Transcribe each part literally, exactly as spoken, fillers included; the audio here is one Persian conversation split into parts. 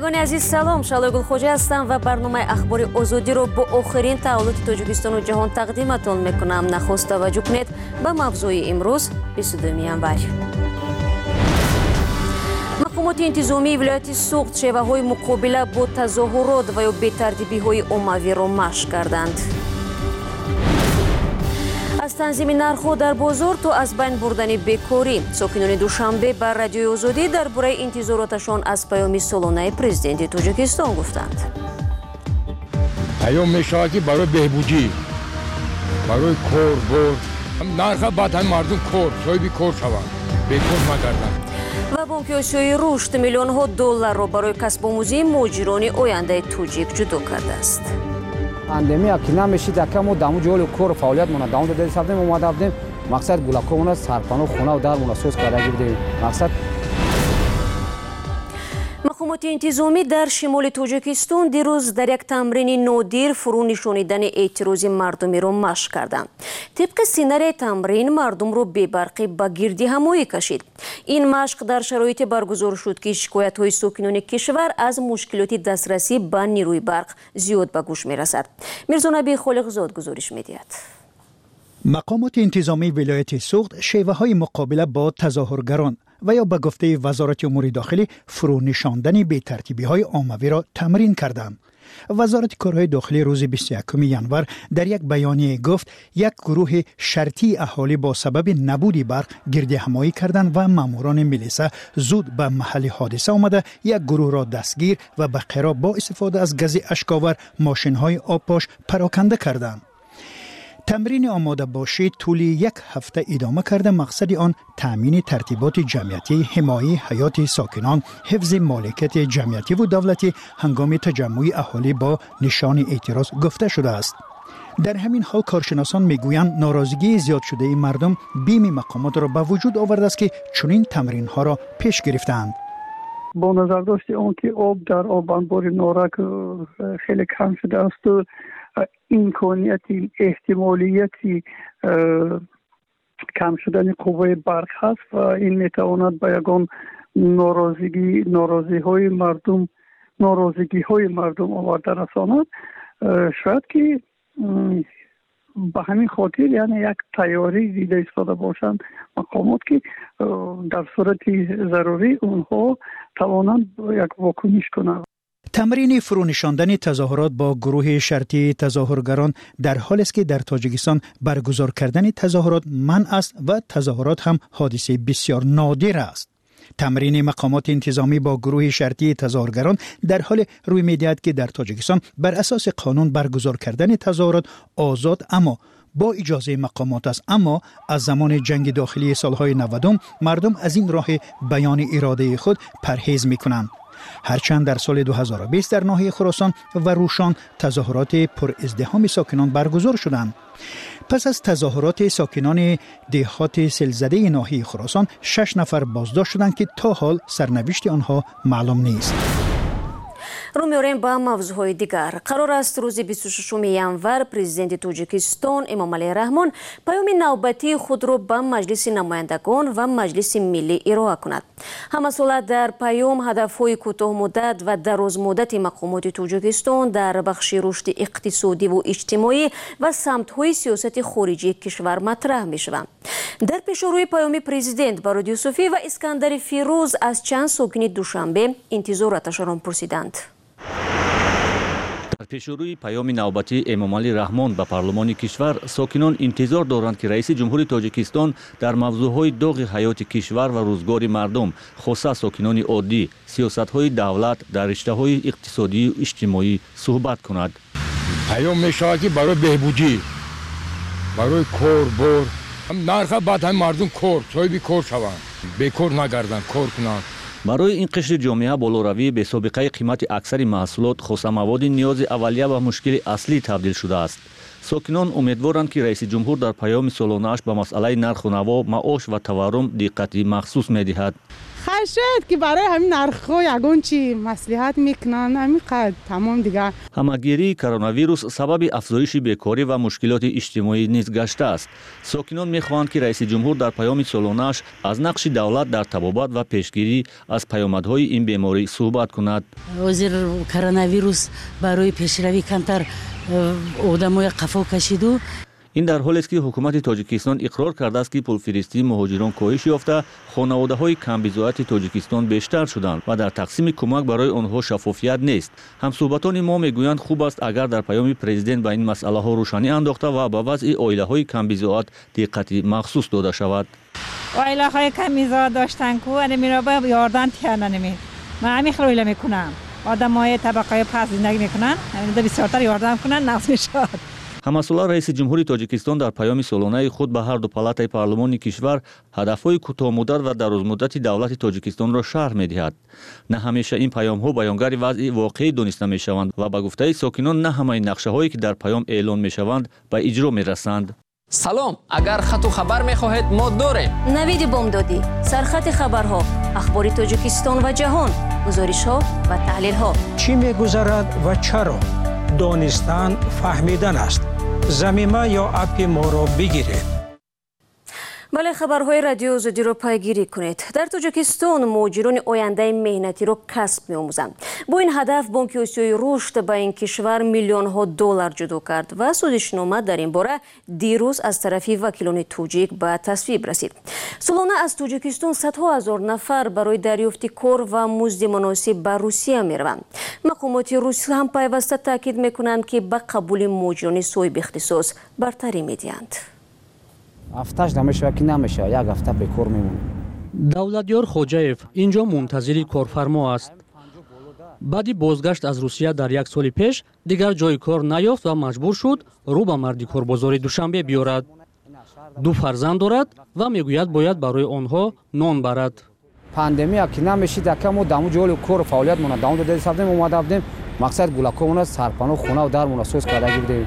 شنوندگان عزیز سلام، شالای گلخوجه هستم و برنامه اخبار آزادی رو با آخرین تحولات تاجیکستان و جهان تقدیمتون میکنم. نخست توجه کنید به موضوع امروز بیست و دوم ینور. مقامات انتظامی ولایت سوخت شیوه‌های مقابله با تظاهرات و یا بی‌ترتیبی‌های عمومی را مشق کردند. از تنظیم نرخ‌ها در بازار تا از بین بردن بیکاری، ساکنان دوشنبه بر رادیوی آزادی درباره انتظاراتشان از پیام سالانه پرزیدنت تاجیکستان گفتند. پیام می‌شود که برای بهبودی، برای کار بر نرخ بدن مردم کار، صاحب کار شوند، بیکار نگردند. و بانک آسیایی رشد میلیون ها دلار را برای کسب آموزی مهاجران آینده توجیک جدا کرده است. پاندемия که نمیشه دکم و دامو جول کور فعالیت مون دامو دادیم سافتیم اومده بودیم مقصد گلاکمون سرپناه خونه و در مناسوس کرده بودیم مقصد. مقامات انتظامی در شمال تاجیکستان دیروز در یک تمرین نادر فرو نشانیدن اعتراض مردمی را مشق کردند. طبق سیناری تمرین مردم را بی برقی به گردی همایی کشید. این مشق در شرایط برگزار شد که شکایت های ساکنان کشور از مشکلات دسترسی به نیروی برق زیاد به گوش می رسد. میرزا نبی خالقزاد گزارش می دهد. مقامات انتظامی ولایت سوخت شیوه های مقابله با تظاهرگران و یا به گفته وزارت امور داخلی فرو نشاندن بی ترتیبی های عمومی را تمرین کردند. وزارت کارهای داخلی روز بیست و یکم ینور در یک بیانیه گفت یک گروه شرطی اهالی با سبب نبود برق گرد همایی کردند و ماموران ملیسا زود به محل حادثه آمده یک گروه را دستگیر و به قرا با استفاده از گاز اشک‌آور ماشین های آبپاش پراکنده کردند. تمرین آماده باشی طولی یک هفته ادامه کرده. مقصد آن تامین ترتیبات جمعیتی، حمایت حیات ساکنان، حفظ مالکیت جمعیتی و دولتی هنگام تجمع اهالی با نشان اعتراض گفته شده است. در همین حال کارشناسان میگویند ناراضگی زیاد شده مردم بیم مقامات را به وجود آورده است که چنین تمرین ها را پیش گرفتند. با نظر داشته آن که آب در آب انبار نارک خیلی کم شده است و امکانیتی احتمالیتی کم شدن قوه برق هست و این میتواند به یگان ناراضگی ناراضی های مردم ناراضگی های مردم آورده رساند. شاید که به همین خاطر یعنی یک تیاری دیده ایستاده باشند مقامات که در صورت ضروری اونها توانند یک واکنش کنند. تمرین فرو نشاندن تظاهرات با گروه شرطی تظاهرگران در حالی است که در تاجیکستان برگزار کردن تظاهرات منع است و تظاهرات هم حادثه بسیار نادر است. تمرین مقامات انتظامی با گروه شرطی تظاهرگران در حال روی می‌دهد که در تاجیکستان بر اساس قانون برگزار کردن تظاهرات آزاد اما با اجازه مقامات است، اما از زمان جنگ داخلی سالهای نودم مردم از این راه بیان اراده خود پرهیز می‌کنند. هرچند در سال دو هزار و بیست در ناحیه خراسان و روشان تظاهرات پر ازدحام ساکنان برگزار شدند. پس از تظاهرات ساکنان دهات سیلزده ناحیه خراسان شش نفر بازداشت شدند که تا حال سرنوشت آنها معلوم نیست. رو می‌آوریم به موضوعهای دیگر. قرار است روز بیست و ششم ینور پرزیدنت تاجیکستان امامعلی رحمان پیام نوبتی خود را به مجلس نمایندگان و مجلس ملی ارائه کند. هم‌ساله در پیام هدف‌های کوتاه مدت و دراز مدت مقامات تاجیکستان در بخش رشد اقتصادی و اجتماعی و سمت‌های سیاست خارجی کشور مطرح می‌شوند. در پیشروی پیام پرزیدنت به رادیو صوفی و اسکندر فیروز از چند ساکن دوشنبه انتظاراتشان را پرسیدند. در پیشروی پیام نوبتی امامعلی رحمان به پارلمان کشور ساکنان انتظار دارند که رئیس جمهور تاجیکستان در موضوعهای داغ حیات کشور و روزگار مردم خاصه ساکنان عادی سیاست‌های دولت در رشته‌های اقتصادی و اجتماعی صحبت کند. پیام می‌شود که برای بهبودی، برای کار بر نرخ بدن مردم کار، صاحب کار شوند، بیکار نگردند، کار کنند. برای این قشر جامعه بالاروی به سابقه قیمت اکثر محصولات خاصه مواد نیاز اولیه و مشکل اصلی تبدیل شده است. ساکنان امیدوارند که رئیس جمهور در پیام سالانه‌اش به مسئله نرخ و نوا، معاش و تورم دقت مخصوص می‌دهد. خشید که برای همین نرخ‌ها یگان چی مصلحت میکنن همین قد تمام دیگه. ҳамагирии коронавирус сабаби афзоиши бекорӣ ва мушкилоти иҷтимоӣ низ гаштааст. Сокинон мехоҳанд, ки раиси ҷумҳур дар паёми солонааш аз нақши давлат дар табобат ва пешгирӣ аз паёмадҳои ин беморӣ суҳбат кунад. ҳозир коронавирус барои пешравӣ камтар одамои қафо кашиду. ин дар ҳолест, ки ҳукумати Тоҷикистон иқрор кардааст, ки пулфиристии муҳоҷирон коҳиш ёфта, хонаводаҳои камбизоати Тоҷикистон бештар шуданд ва дар тақсими кӯмак барои онҳо шаффофият нест. ҳамсуҳбатони мо мегӯянд, хуб аст агар дар паёми президент ба ин масъалаҳо рӯшанӣ андохта ва ба вазъи оилаҳои камбизоат диққати махсус дода шавад. оилаҳои камбизоат доштан ку анемироба ёрдам тиҳана неми ман ҳамин хел оила мекунам. одамои табақаи паст зиндагӣ мекунанд, ҳамин бисёртар ёрдам кунанд, нағз мешавад. ҳамасола раиси ҷумҳури Тоҷикистон дар паёми солонаи худ ба ҳарду палатаи парлумони кишвар ҳадафҳои кӯтоҳмуддат ва дарозмуддати давлати Тоҷикистонро шарҳ медиҳад. На ҳамеша ин паёмҳо баёнгари вазъи воқеӣ дониста мешаванд ва ба гуфтаи сокинон на ҳамаи нақшаҳое, ки дар паём эълон мешаванд, ба иҷро мерасанд. салом, агар хату хабар мехоҳед мо дорем. навиди бомдодӣ, сархати хабарҳо, ахбори Тоҷикистон ва ҷаҳон, гузоришҳо ва таҳлилҳо. чӣ мегузарад ва чаро? донистан фаҳмидан аст. замима ё апи моро бигиред. бале, хабарҳои радио Озодиро пайгирӣ кунед. дар Тоҷикистон муҳоҷирони ояндаи меҳнатиро касб меомӯзанд. бо ин ҳадаф Бонки Осиёи рушд ба ин кишвар миллионҳо доллар ҷудо кард ва созишнома дар ин бора дирӯз аз тарафи вакилони тоҷик ба тасвиб расид. солона аз Тоҷикистон садҳо ҳазор нафар барои дарёфти кор ва музди муносиб ба Русия мераванд. мақомоти рус ҳам пайваста таъкид мекунанд, ки ба қабули муҳоҷирони соҳиби ихтисос бартарӣ медиҳанд. ҳафташ намешава ки намешава, як ҳафта бекор мемонад. давлатёр хоҷаев инҷо мунтазири корфармо аст. баъди бозгашт аз Русия дар як соли пеш дигар ҷои кор наёфт ва маҷбур шуд рӯ ба марди корбозори Душанбе биёрад. ду фарзанд дорад ва мегӯяд бояд барои онҳо нон барад. пандемия ки намешид ака мо даму ҷоли кор фаъолият мона даму дода сафдем омада будем мақсад гулакомона сарпану хона дармона соз кардаги будем.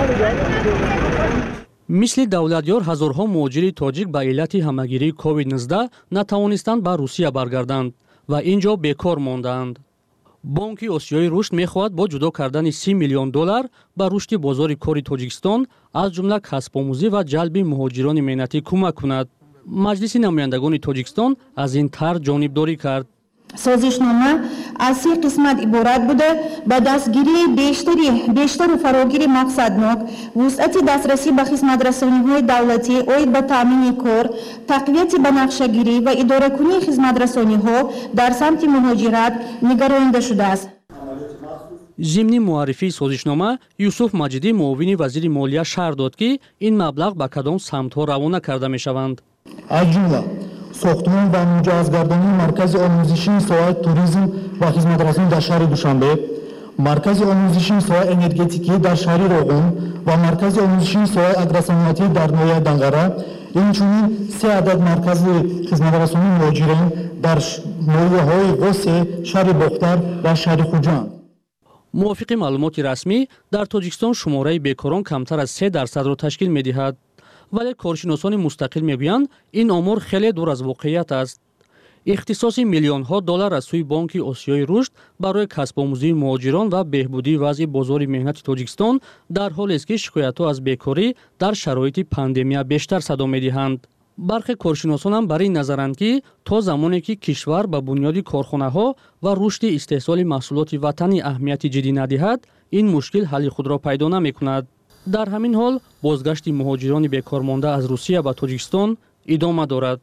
мисли давлатёр ҳазорҳо муҳоҷири тоҷик ба иллати ҳамагирии ковид нуздаҳ натавонистанд ба Русия баргарданд ва ин ҷо бекор мондаанд. Бонки Осиёи рушд мехоҳад бо ҷудо кардани си миллион доллар ба рушди бозори кори Тоҷикистон аз ҷумла касбомӯзӣ ва ҷалби муҳоҷирони меҳнатӣ кӯмак кунад. маҷлиси намояндагони Тоҷикистон аз ин тарз ҷонибдорӣ кард. созишнома аз се қисмат иборат буда ба дастгирии бештари бештару фарогири мақсаднок, вусъати дастрасӣ ба хизматрасониҳои давлатӣ оид ба таъмини кор, тақвияти банақшагирӣ ва идоракунии хизматрасониҳо дар самти муҳоҷират нигаронида шудааст. зимни муаррифии созишнома Юсуф Маҷидӣ муовини вазири молия шарҳ дод, ки ин маблағ ба кадом самтҳо равона карда мешаванд. аз ҷумла сохтмон ва муҷаҳҳазгардонии маркази омӯзишии соҳаи туризм ва хизматрасонӣ дар шаҳри Душанбе, маркази омӯзишии соҳаи энергетикӣ дар шаҳри Роғун ва маркази омӯзишии соҳаи агросаноатӣ дар ноҳияи Данғара, инчунин се адад маркази хизматрасонии муҳоҷирин дар ноҳияҳои Ғосе, шаҳри Бохтар ва шаҳри Хуҷанд. мувофиқи маълумоти расмӣ дар Тоҷикистон шумораи бекорон камтар аз се дарсадро ташкил медиҳад. вале коршиносони мустақил мегӯянд ин омор хеле дур аз воқеият аст. ихтисоси миллионҳо доллар аз сӯи Бонки Осиёи рушд барои касбомӯзии муҳоҷирон ва беҳбудии вазъи бозори меҳнати Тоҷикистон дар ҳолест, ки шикоятҳо аз бекорӣ дар шароити пандемия бештар садо медиҳанд. бархе коршиносон ҳам бар ин назаранд, ки то замоне ки кишвар ба бунёди корхонаҳо ва рушди истеҳсоли маҳсулоти ватанӣ аҳамияти ҷиддӣ надиҳад, ин мушкил ҳалли худро пайдо намекунад. дар ҳамин ҳол бозгашти муҳоҷирони бекормонда аз Русия ба Тоҷикистон идома дорад.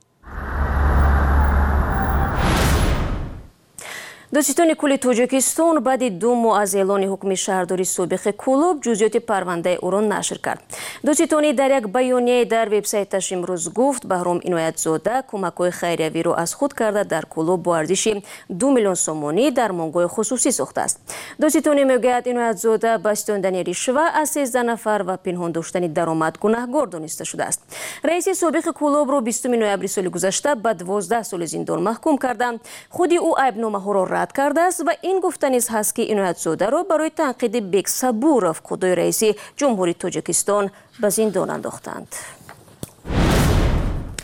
дӯстони кӯли Тоҷикистон баъди ду моҳ аз эълони ҳукми шаҳрдори собиқи Кӯлоб ҷузъиёти парвандаи ӯро нашр кард. дӯстони дар як баёнияе дар вебсайташ имрӯз гуфт Баҳром Иноятзода кӯмакҳои хайриявиро аз худ карда дар Кӯлоб бо арзиши ду миллион сомонӣ дармонгоҳи хусусӣ сохтааст. дӯстони мегӯяд Иноятзода ба стёндани ришва аз сездаҳ нафар ва пинҳон доштани даромад гунаҳгор дониста шудааст. раиси собиқи Кӯлобро бистуми ноябри соли гузашта ба дувоздаҳ соли зиндон маҳкум карданд. худи ӯ айбномаҳоро рад кардааст ва ин гуфта низ ҳаст, ки Иноятзодаро барои танқиди Бексабуров қудои раиси ҷумҳури Тоҷикистон ба зиндон андохтанд.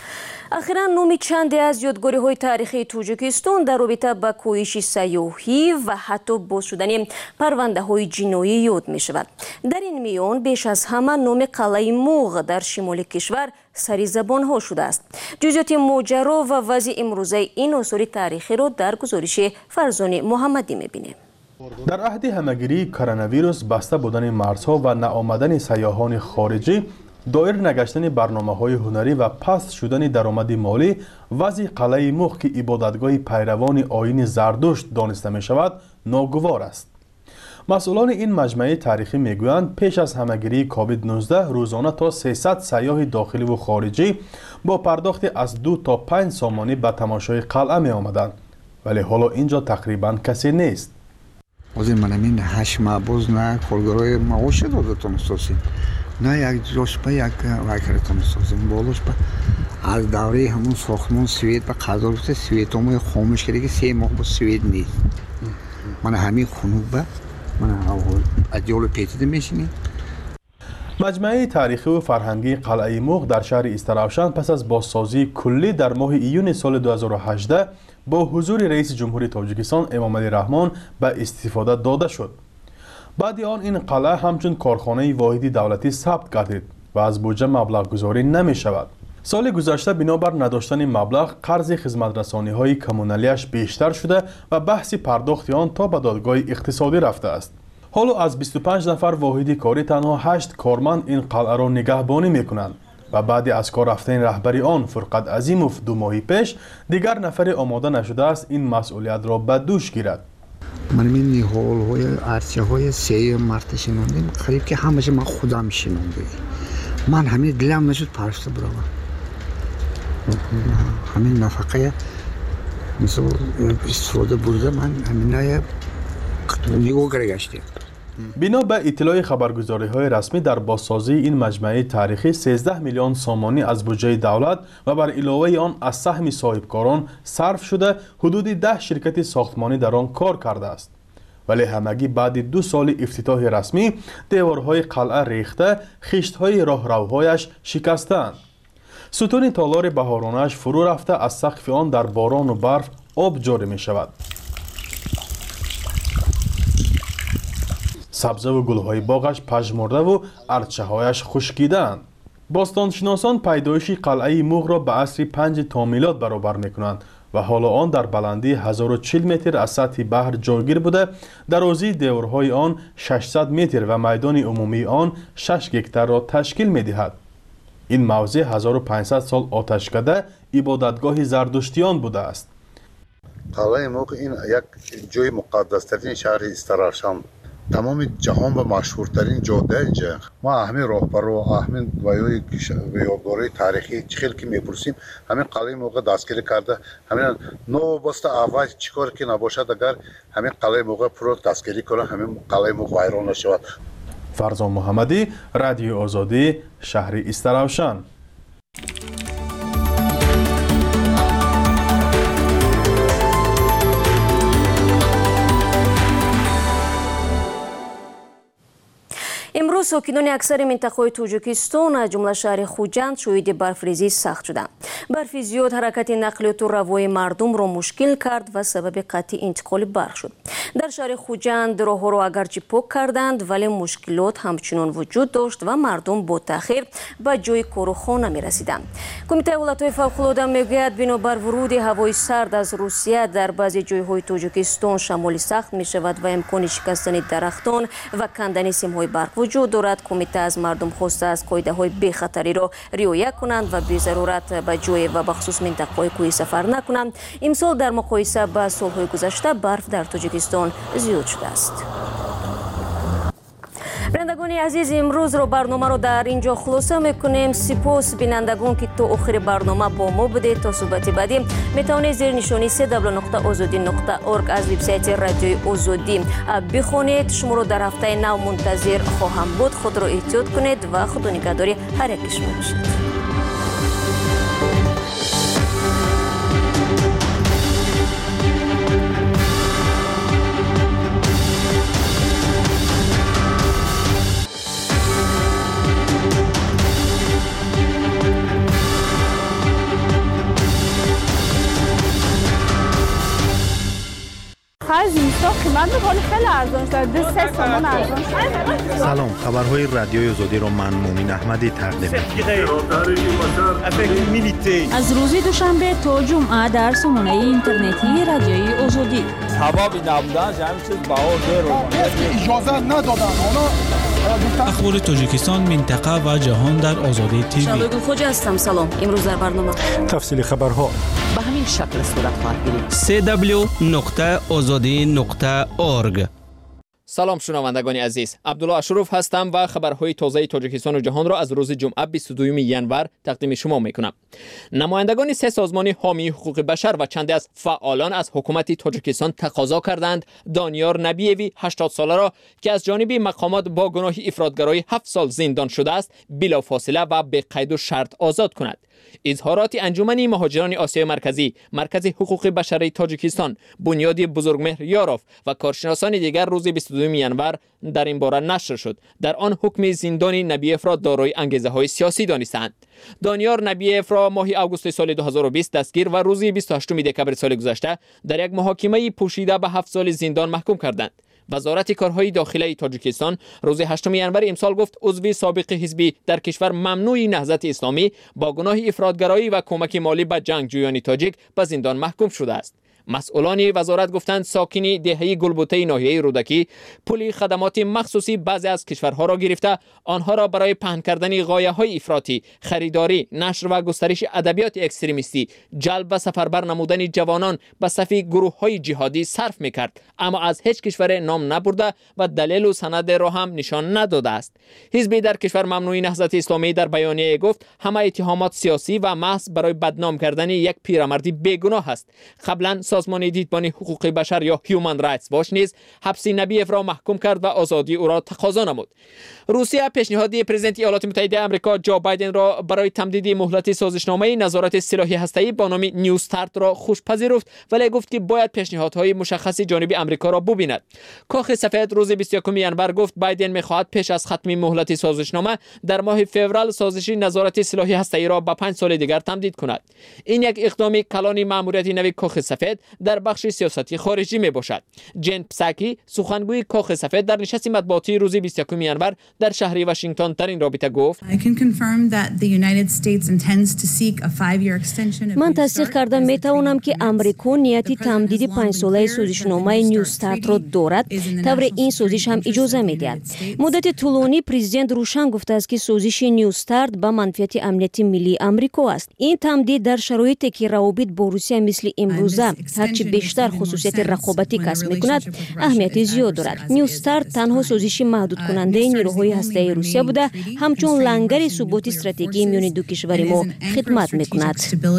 اخیراً نومی چندی از یادگاری‌های تاریخی توجیکستان در رابطه با کویش سیاحی و حتی باز شدن پرونده‌های جنایی یاد می‌شود. در این میان بیش از همه نام قلعه موغ در شمال کشور سری زبان‌ها شده است. جزئیات ماجرا و وضع امروزه این آثار تاریخی را در گزارش فرزان محمدی می‌بینیم. در عهد همهگیری کرونا ویروس بسته بودن مرزها و نآمدن سیاحان خارجی، دایر نگشتن برنامه‌های هنری و پست شدن درآمد مالی، وضع قلعه موغ که عبادتگاه پیروان آیین زردشت دانسته می شود ناگوار است. مسئولان این مجمع تاریخی میگویند پیش از همهگیری کووید نوزده روزانه تا سیصد سیاح داخلی و خارجی با پرداخت از دو تا پنج سامانی به تماشای قلعه می آمدند، ولی حالا اینجا تقریبا کسی نیست. از من همین هشت مبوز نه کارگرای معاش دادتون سازیم، نه یک جاش به یک وکرتون سازیم، بالوش به از دوره همون ساختمان سوئد به قضاوت سوئد همون خاموش کرده که سه ماه با سوئد نیست. من همین خنوب به من اجیال پیچیده میشینیم. مجمع تاریخی و فرهنگی قلعه موغ در شهر استراوشان پس از بازسازی کلی در ماه ایون سال دو هزار و هجده با حضور رئیس جمهوری تاجیکستان امامعلی رحمان به استفاده داده شد. بعد آن این قلعه همچون کارخانه واحدی دولتی ثبت گردید و از بودجه مبلغ گذاری نمی شود. سال گذشته بنابر نداشتن مبلغ قرض خدمت رسانی های کمونالیش بیشتر شده و بحث پرداخت آن تا به دادگاه اقتصادی رفته است. حالا از بیست و پنج نفر واحدی کاری تنها هشت کارمند این قلعه را نگهبانی می کنند و بعد از کار رفتن رهبری آن فرقت عظیموف دو ماهی پیش دیگر نفر آماده نشده است این مسئولیت را به دوش گیرد. من این نهال های ارچه های سه مرد شنوندیم، قریب که همش من خودم شنوندیم. من همین دلم نشد پرسته برام. همین نفقه مثل استفاده برده من همین نایه نگاه گرگشتیم. بنا به اطلاع خبرگزاری های رسمی در بازسازی این مجمع تاریخی سیزده میلیون سامانی از بودجه دولت و بر علاوه آن از سهم صاحبکاران صرف شده حدود ده شرکت ساختمانی در آن کار کرده است. ولی همگی بعد دو سال افتتاح رسمی دیوارهای قلعه ریخته، خشت‌های راهروهایش شکستند. ستون تالار بهارانش فرو رفته از سقف آن در باران و برف آب جاری می شود. سبزه و گلهای باغش پژمرده و ارچه هایش خشکیدند. باستانشناسان پیدایش قلعه موغ را به عصر پنج تا میلاد برابر می کنند و حالا آن در بلندی هزار و چهل متر از سطح بحر جایگیر بوده. درازی دیوارهای آن ششصد متر و میدان عمومی آن شش گکتار را تشکیل می دهد. این موضع هزار و پانصد سال آتشکده عبادتگاه زردشتیان بوده است. قلعه موغ این یک جای مقدس ترین شهر استراوشان، تمام جهان و مشهورترین جاده اینجا. ما همین راهبرو همین ویای یادگاری تاریخی چخیل که میپرسیم همین قلعه موغ دستگیری کرده، همین نو بسته اول چیکار که نباشد اگر همین قلعه موغ پرو دستگیری کنه همین قلعه موغ ویران نشود. فرزان محمدی، رادیو آزادی، شهر استراوشان. امروز ساکنان اکثر منطقه‌های توجیکستان از جمله شهر خوجند شاهد برفریزی سخت شدند. برف زیاد حرکت نقلیات و روای مردم را مشکل کرد و سبب قطع انتقال برق شد. در شهر خوجند راه‌ها را اگرچه پاک کردند ولی مشکلات همچنان وجود داشت و مردم با تأخیر به جای کار و خانه می‌رسیدند. کمیته ولایت‌های فوق‌العاده میگوید بنابر ورود هوای سرد از روسیه در بعضی جای‌های توجیکستان شمالی سخت می‌شود و امکان شکستن درختان و کندن سیم‌های برق وجود دارد. کمیته از مردم خواسته از قاعده‌های بی‌خطری را رعایت کنند و بی ضرورت به جای و بخصوص منطقه‌های کوهی سفر نکنند. امسال در مقایسه با سال‌های گذشته برف در توجیکستان زیاد شده است. بینندگان عزیز، امروز رو برنامه رو در اینجا خلاصه میکنیم. سپاس بینندگان که تا آخر برنامه با ما بودید. تا صحبت بعدی میتونید زیر نشانی سه دبلیو نقطه آزادی نقطه اورگ از وبسایت رادیوی آزادی بخونید. شما رو در هفته نو منتظر خواهم بود. خود رو احتیاط کنید و خدا نگهداری هر یک شما باشید. از اینستا قیمت می‌کنه خیلی ارزان شده سه تومن ارزان شده. سلام، خبرهای رادیوی آزادی را من مومین احمدی تقدیم می‌کنم. از روز دوشنبه تا جمعه در سامانه اینترنتی رادیوی آزادی. حبابی نبودن همین چیز باور رو اجازه ندادن. اخبار تاجیکستان، منطقه و جهان در آزادی تیوی. شادو خوجا هستم. سلام. امروز در برنامه تفصیل خبرها به همین شکل صورت خواهد گرفت. سی دبلیو نقطه آزادی نقطه اورگ. سلام شنوندگان عزیز، عبدالله اشرف هستم و خبرهای تازه تاجیکستان و جهان را از روز جمعه بیست و دوم ینور تقدیم شما میکنم. نمایندگان سه سازمان حامی حقوق بشر و چند از فعالان از حکومت تاجیکستان تقاضا کردند دانیار نبیوی هشتاد ساله را که از جانب مقامات با گناه افراطگرایی هفت سال زندان شده است بلافاصله و به قید و شرط آزاد کند. اظهارات انجمن مهاجران آسیای مرکزی، مرکز حقوق بشر تاجیکستان، بنیاد بزرگمهر یاروف و کارشناسان دیگر روز بیست و دوم ینور در این باره نشر شد. در آن حکم زندان نبیف را دارای انگیزه های سیاسی دانستند. دانیار نبیف را ماه آگوست سال دو هزار و بیست دستگیر و روز بیست و هشتم دکبر سال گذشته در یک محاکمه پوشیده به هفت سال زندان محکوم کردند. وزارت کارهای داخلی تاجیکستان روز هشتم ینور امسال گفت عضو سابق حزبی در کشور ممنوع نهضت اسلامی با گناه افراطگرایی و کمک مالی به جنگجویان تاجیک به زندان محکوم شده است. مسئولان وزارت گفتند ساکنی دهه گلبوته ناحیه رودکی پول خدمات مخصوصی بعضی از کشورها را گرفته آنها را برای پهن کردن غایه‌های افراطی، خریداری، نشر و گسترش ادبیات اکستریمیستی، جلب و سفربر نمودن جوانان به صف گروه‌های جهادی صرف می‌کرد، اما از هیچ کشور نام نبرده و دلیل و سند را هم نشان نداده است. حزبی در کشور ممنوع نهضت اسلامی در بیانیه گفت همه اتهامات سیاسی و محض برای بدنام کردن یک پیرمردی بیگناه است. قبلا سازمان دیدبان حقوق بشر یا هیومن رایتس واچ نیز حبس نبیف را محکوم کرد و آزادی او را تقاضا نمود. روسیه پیشنهاد پرزیدنت ایالات متحده آمریکا جو بایدن را برای تمدید مهلت سازشنامه نظارت سلاحی هسته‌ای با نام نیو استارت را خوش پذیرفت، ولی گفت که باید پیشنهادهای مشخصی جانب آمریکا را ببیند. کاخ سفید روز بیست و یکم ینور گفت بایدن می‌خواهد پیش از ختم مهلت سازشنامه در ماه فوریه سازش نظارت سلاحی هسته‌ای را به پنج سال دیگر تمدید کند. این یک اقدام کلان مأموریت نو کاخ سفید در بخش سیاستی خارجی می باشد. جن پساکی سخنگوی کاخ سفید در نشست مطبوعاتی روز بیست و یکم ینور در شهر واشنگتن در این رابطه گفت من تصدیق کردم می توانم که امریکا نیتی تمدید پنج ساله سازشنامه نیو استارت را دارد، طور این سازش هم اجازه می دهد. مدت طولانی پرزیدنت روشن گفته است که سازش نیو استارت به منفعت امنیت ملی آمریکا است. این تمدید در شرایطی که روابط با روسیه مثل امروزه هرچی بیشتر خصوصیت رقابتی کسب می‌کند اهمیت زیاد دارد. نیو استارت تنها سازش محدود کننده نیروهای هسته‌ای روسیه بوده، همچون لنگر ثبات استراتژیکی میان دو کشور ما خدمت می‌کند.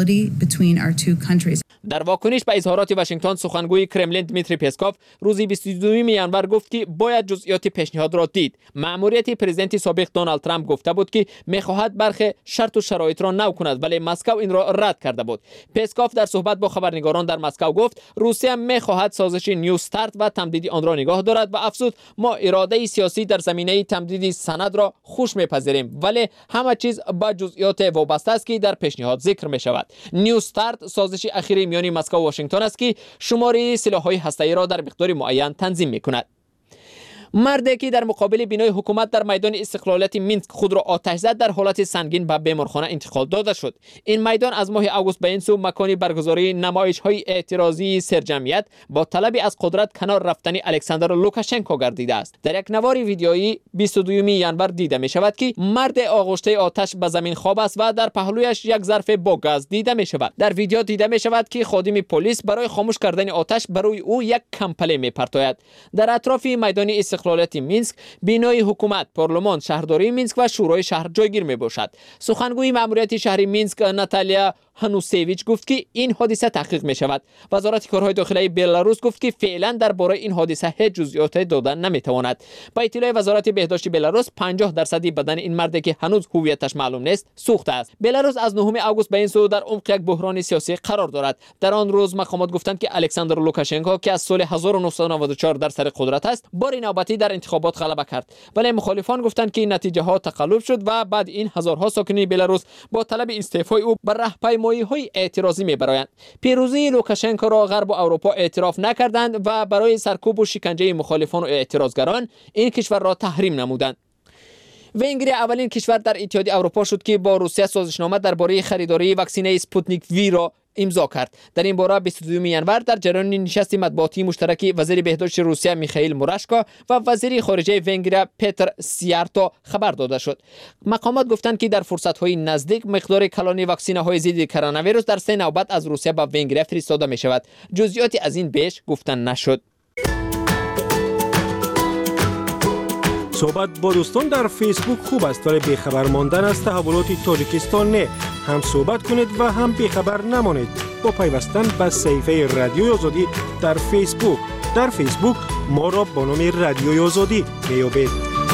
در واکنش به اظهارات واشنگتن سخنگوی کرملین دمیتری پسکوف روز بیست و دوم ینور گفت که باید جزئیات پیشنهاد را دید. مأموریت پرزیدنت سابق دونالد ترامپ گفته بود که می‌خواهد برخی شرط و شرایط را نو کند، ولی مسکو این را رد کرده بود. پسکوف در صحبت با خبرنگاران در مسکو گفت روسیه می‌خواهد سازش نیو استارت و تمدید آن را نگاه دارد و افزود ما اراده سیاسی در زمینه تمدید سند را خوش می‌پذیریم، ولی همه چیز با جزئیات وابسته است که در پیشنهاد ذکر می‌شود. نیو استارت سازش اخیری میان مسکو و واشنگتن است که شماره سلاح‌های هسته‌ای را در مقدار معین تنظیم می‌کند. مردی که در مقابل بینای حکومت در میدان استقلالیت مینسک خود را آتش زد در حالت سنگین به بیمارخانه انتقال داده شد. این میدان از ماه آگوست به این سو مکانی برگزاری نمایش‌های اعتراضی سرجمعیت با طلب از قدرت کنار رفتن الکساندر لوکاشنکو گردیده است. در یک نوار ویدیویی بیست و دوم ینور دیده می شود که مرد آغشته آتش به زمین خواب است و در پهلویش یک ظرف با گاز دیده می شود. در ویدیو دیده می شود که خادم پلیس برای خاموش کردن آتش برای او یک کمپله می پرتاید. در اطراف میدان استقلالیت مینسک بینای حکومت، پارلمان، شهرداری مینسک و شورای شهر جایگیر می باشد. سخنگوی مأموریت شهری مینسک ناتالیا هانوسیویچ گفت که این حادثه تحقیق می شود. وزارت کارهای داخلی بلاروس گفت که فعلا درباره این حادثه هیچ جزئیات دادن نمی تواند. با اطلاع وزارت بهداشت بلاروس پنجاه درصدی بدن این مرد که هنوز هویتش معلوم نیست سوخته است. بلاروس از نهم آگوست به این سو در عمق یک بحران سیاسی قرار دارد. در آن روز مقامات گفتند که الکساندر لوکاشنکو که از سال هزار و نهصد و نود و چهار در سر قدرت است بار نوبتی در انتخابات غلبه کرد، ولی مخالفان گفتند که نتیجه ها تقلب شد و بعد این هزارها ساکن بلاروس با طلب استعفای او بر راهپیمایی راهپیمایی‌های اعتراضی می‌برایند. پیروزی لوکاشنکو را غرب و اروپا اعتراف نکردند و برای سرکوب و شکنجه مخالفان و اعتراضگران این کشور را تحریم نمودند. ونگریا اولین کشور در اتحادیه اروپا شد که با روسیه سازشنامه درباره خریداری واکسینه اسپوتنیک وی را امضا کرد. در این باره بیست و دوم ژانویه در جریان نشست مطبوعاتی مشترک وزیر بهداشت روسیه میخائیل موراشکا و وزیر خارجه ونگریا پتر سیارتو خبر داده شد. مقامات گفتند که در فرصت‌های نزدیک مقدار کلان واکسینه‌های ضد کرونا ویروس در سه نوبت از روسیه به ونگریا فرستاده می شود. جزئیاتی از این بیش گفتن نشد. صحبت با دوستان در فیسبوک خوب است ولی بیخبر ماندن از تحولات تاجیکستان نه. هم صحبت کنید و هم بیخبر نمانید با پیوستن به صفحه رادیوی آزادی در فیسبوک. در فیسبوک ما را با نام رادیوی آزادی میابید.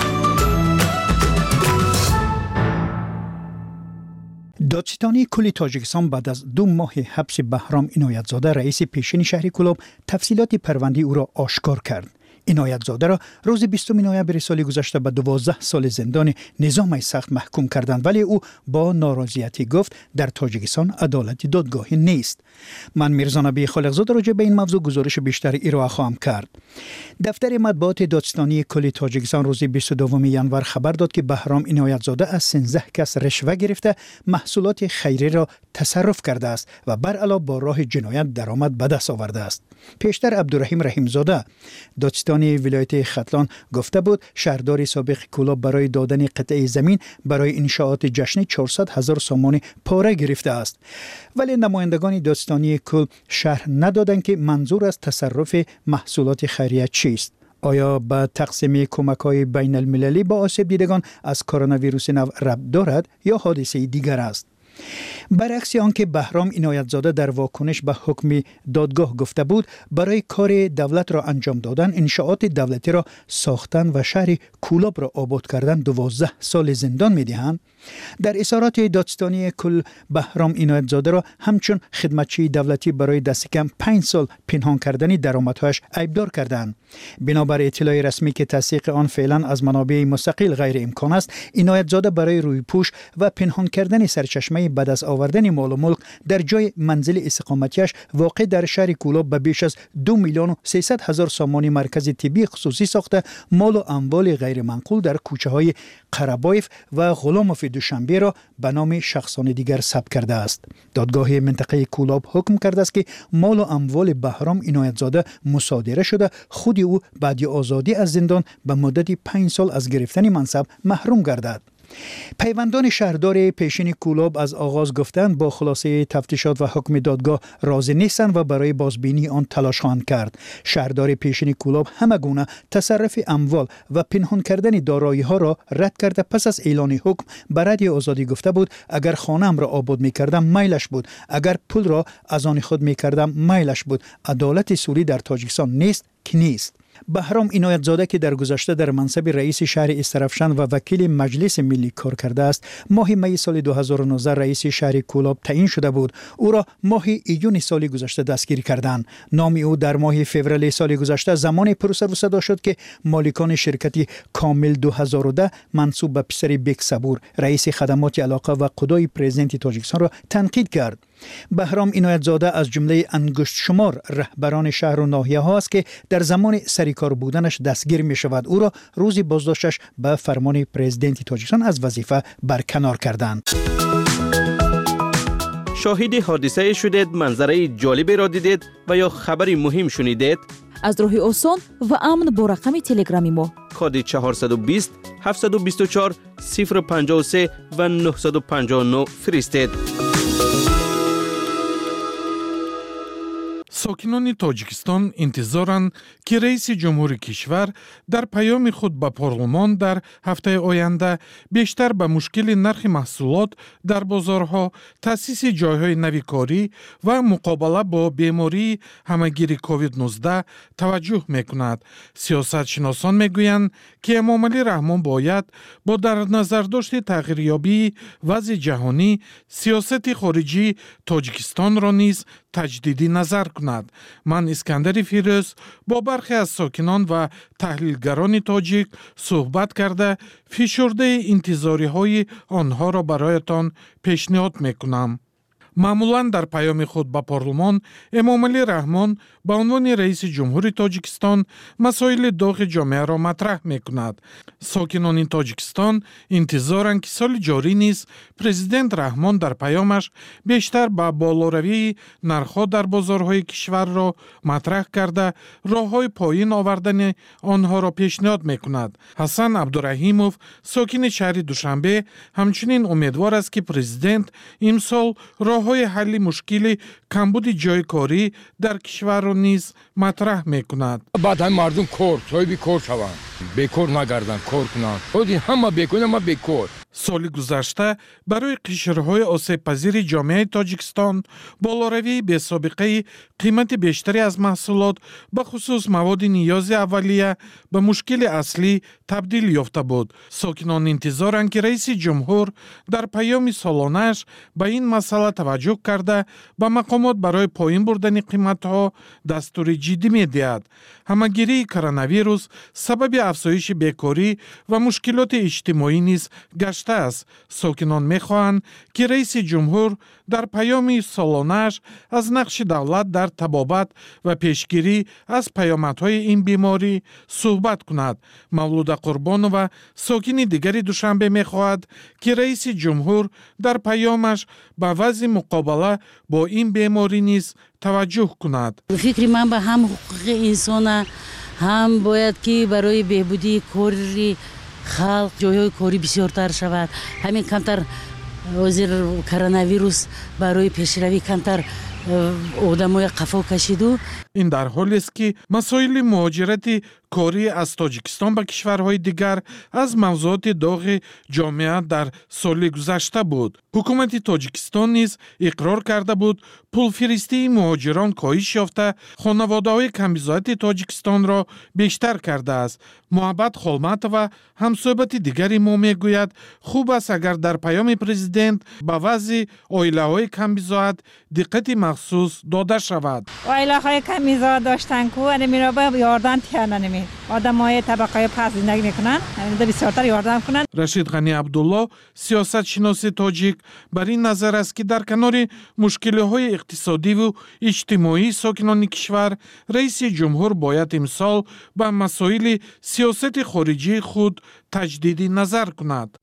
دادستانی کل تاجیکستان بعد از دو ماه حبس بهرام عنایت‌زاده رئیس پیشین شهر کلوب تفصیلات پرونده او را آشکار کرد. عنایت‌زاده را روز بیستم نوامبر سال گذشته به دوازده سال زندان نظام سخت محکوم کردند ولی او با ناراضیتی گفت در تاجیکستان عدالت دادگاهی نیست. من میرزا نبی خالقزاده راجع به این موضوع گزارش بیشتر ارائه خواهم کرد. دفتر مطبوعات دادستانی کل تاجیکستان روز بیست و دوم ژانویه خبر داد که بهرام عنایت‌زاده از سیزده کس رشوه گرفته محصولات خیریه را تصرف کرده است و بر علاوه با راه جنایت درآمد به دست آورده است. پیشتر عبدالرحیم رحیم‌زاده دادستان ولایت ختلان گفته بود شهردار سابق کلوب برای دادن قطعه زمین برای انشاءات جشن چهارصد هزار سامان پاره گرفته است. ولی نمایندگان دادستانی کل شرح ندادند که منظور از تصرف محصولات خیریه چیست. آیا به تقسیم کمک‌های بین المللی با آسیب دیدگان از کرونا ویروس نو ربط دارد یا حادثه دیگر است؟ برعکس آنکه بهرام عنایت‌زاده در واکنش به حکم دادگاه گفته بود برای کار دولت را انجام دادن انشاءات دولتی را ساختن و شهر کولاب را آباد کردن دوازده سال زندان می‌دهند. در اظهارات دادستانی کل بهرام عنایت‌زاده را همچون خدمتچی دولتی برای دست کم پنج سال پنهان کردن درآمدهایش عیبدار کردند. بنابر اطلاع رسمی که تصدیق آن فعلا از منابع مستقل غیر امکان است، عنایت‌زاده برای روی پوش و پنهان کردن سرچشمه بعد از آوردن مال و ملک در جای منزل اقامتیش واقع در شهر کولاب به بیش از دو میلیون و سیصد هزار سامان مرکز طبی خصوصی ساخته مال و اموال غیر منقول در کوچه های قربایف و غلاموف دوشنبه را به نام شخصان دیگر ثبت کرده است. دادگاه منطقه کولاب حکم کرده است که مال و اموال بهرام عنایت‌زاده مصادره شده خود او بعد آزادی از زندان به مدت پنج سال از گرفتن منصب محروم گردد. پیوندان شهردار پیشین کولاب از آغاز گفتند با خلاصه تفتیشات و حکم دادگاه راضی نیستند و برای بازبینی آن تلاش خواهند کرد. شهردار پیشین کولاب همه گونه تصرف اموال و پنهان کردن دارایی ها را رد کرده پس از اعلان حکم به رادیو آزادی گفته بود اگر خانه‌ام را آباد می‌کردم میلش بود، اگر پول را از آن خود می‌کردم میلش بود. عدالت سوری در تاجیکستان نیست که نیست. بهرام عنایت‌زاده که در گذشته در منصب رئیس شهر استرافشان و وکیل مجلس ملی کار کرده است، ماه می سال دو هزار و نوزده رئیس شهر کولاب تعیین شده بود. او را ماه ایون سال گذشته دستگیر کردند. نام او در ماه فوریه سال گذشته زمان پروسر و صدا شد که مالکان شرکتی کامل دو هزار و ده منصوب به پسر بیک صبور رئیس خدمات علاقه و قضای پرزیدنت تاجیکستان را تنقید کرد. بهرام عنایت‌زاده از جمله انگشت شمار رهبران شهر و ناحیه ها است که در زمان سریکار بودنش دستگیر می شود. او را روزی بازداشتش به فرمان پرزیدنت تاجیکستان از وظیفه برکنار کردند. شاهد حادثه شدید، منظره جالبی را دیدید و یا خبری مهم شنیدید؟ از راه آسان و امن با رقم تلگرامی ما کد چهارصد و بیست هفتصد و بیست و چهار صفر پنجاه و سه و نهصد و پنجاه و نه فرستید. ساکنان تاجیکستان انتظارند که رئیس جمهور کشور در پیام خود به پارلمان در هفته آینده بیشتر به مشکل نرخ محصولات در بازارها، تأسیس جایهای نوی کاری و مقابله با بیماری همهگیر کووید نوزده توجه میکند. سیاست شناسان میگویند که امامعلی رحمان باید با در نظر داشت تغییریابی وضع جهانی سیاست خارجی تاجیکستان را نیز تجدیدی نظر کند. من اسکندر فیروز با برخی از ساکنان و تحلیلگران تاجیک صحبت کرده فشرده انتظاری های آنها را برایتان پیشنهاد میکنم. معمولاً در پیام خود به پارلمان امامعلی رحمان به عنوان رئیس جمهوری تاجیکستان مسائل داغ جامعه را مطرح میکند. ساکنان این تاجیکستان انتظارند که سال جاری نیز پرزیدنت رحمان در پیامش بیشتر به بالاروی نرخ‌ها در بازارهای کشور را مطرح کرده راه‌های پایین آوردن آنها را پیشنهاد میکند. حسن عبدالرحیموف ساکن شهر دوشنبه همچنین امیدوار است که پرزیدنت امسال راه‌های حل مشکل کمبود جای کاری در کشور را نیز مطرح میکند. بعد هم مردم کار صاحب کار شوند، بیکار نگردند، کار کنند. خودی همه بیکار ما بیکار. سال گذشته برای قشرهای آسیب پذیر جامعه تاجیکستان بالاروی بی سابقه قیمت بیشتری از محصولات به خصوص مواد نیاز اولیه به مشکل اصلی تبدیل یافته بود. ساکنان انتظارند که رئیس جمهور در پیام سالانش به این مسئله توجه کرده به مقامات برای پایین بردن قیمت‌ها دستور جدی می‌دهد. همه‌گیری کرونا ویروس سبب افزایش بیکاری و مشکلات اجتماعی نیز گشته است. ساکنان می‌خواهند که رئیس جمهور در پیام سالانش از نقش دولت در تبابت و پیشگیری از پیامدهای این بیماری صحبت کند. مولوده قربانова ساکن دیگری دوشنبه می‌خواهد که رئیس جمهور در پیامش به وضع مقابله با این بیماری نیز توجه کند. فکر من به هم حقوق انسان هم باید که برای بهبودی کاری خلق جایهای کاری بسیارتر شود. همین کمتر وزیر کرونا ویروس برای پیشروی کمتر آدمای قفا کشیدو. این در حالی است که مسائل مهاجرت کاری از تاجیکستان به کشورهای دیگر از موضوعات داغ جامعه در سال گذشته بود. حکومت تاجیکستان نیز اقرار کرده بود پولفرستی مهاجران کاهش یافته خانواده‌های کمیزایت تاجیکستان را بیشتر کرده است. محبت خولمتова همصحبت دیگری ما میگوید خوب است اگر در پیام پرزیدنت به وضع عائله‌های کمیزایت دقت مخصوص داده شود. عائله‌های کمیزایت داشتن کو نمیره به یاردن تیانه نمی آدمای طبقه پس زندگی میکنن ده بسیارتر یاردن کنن. رشید غنی عبدالله سیاست شناس تاجیک بر این نظر است که در کنار مشکل‌های اقتصادی و اجتماعی ساکنان کشور رئیس جمهور باید امسال به مسائل سیاست خارجی خود تجدید نظر کند.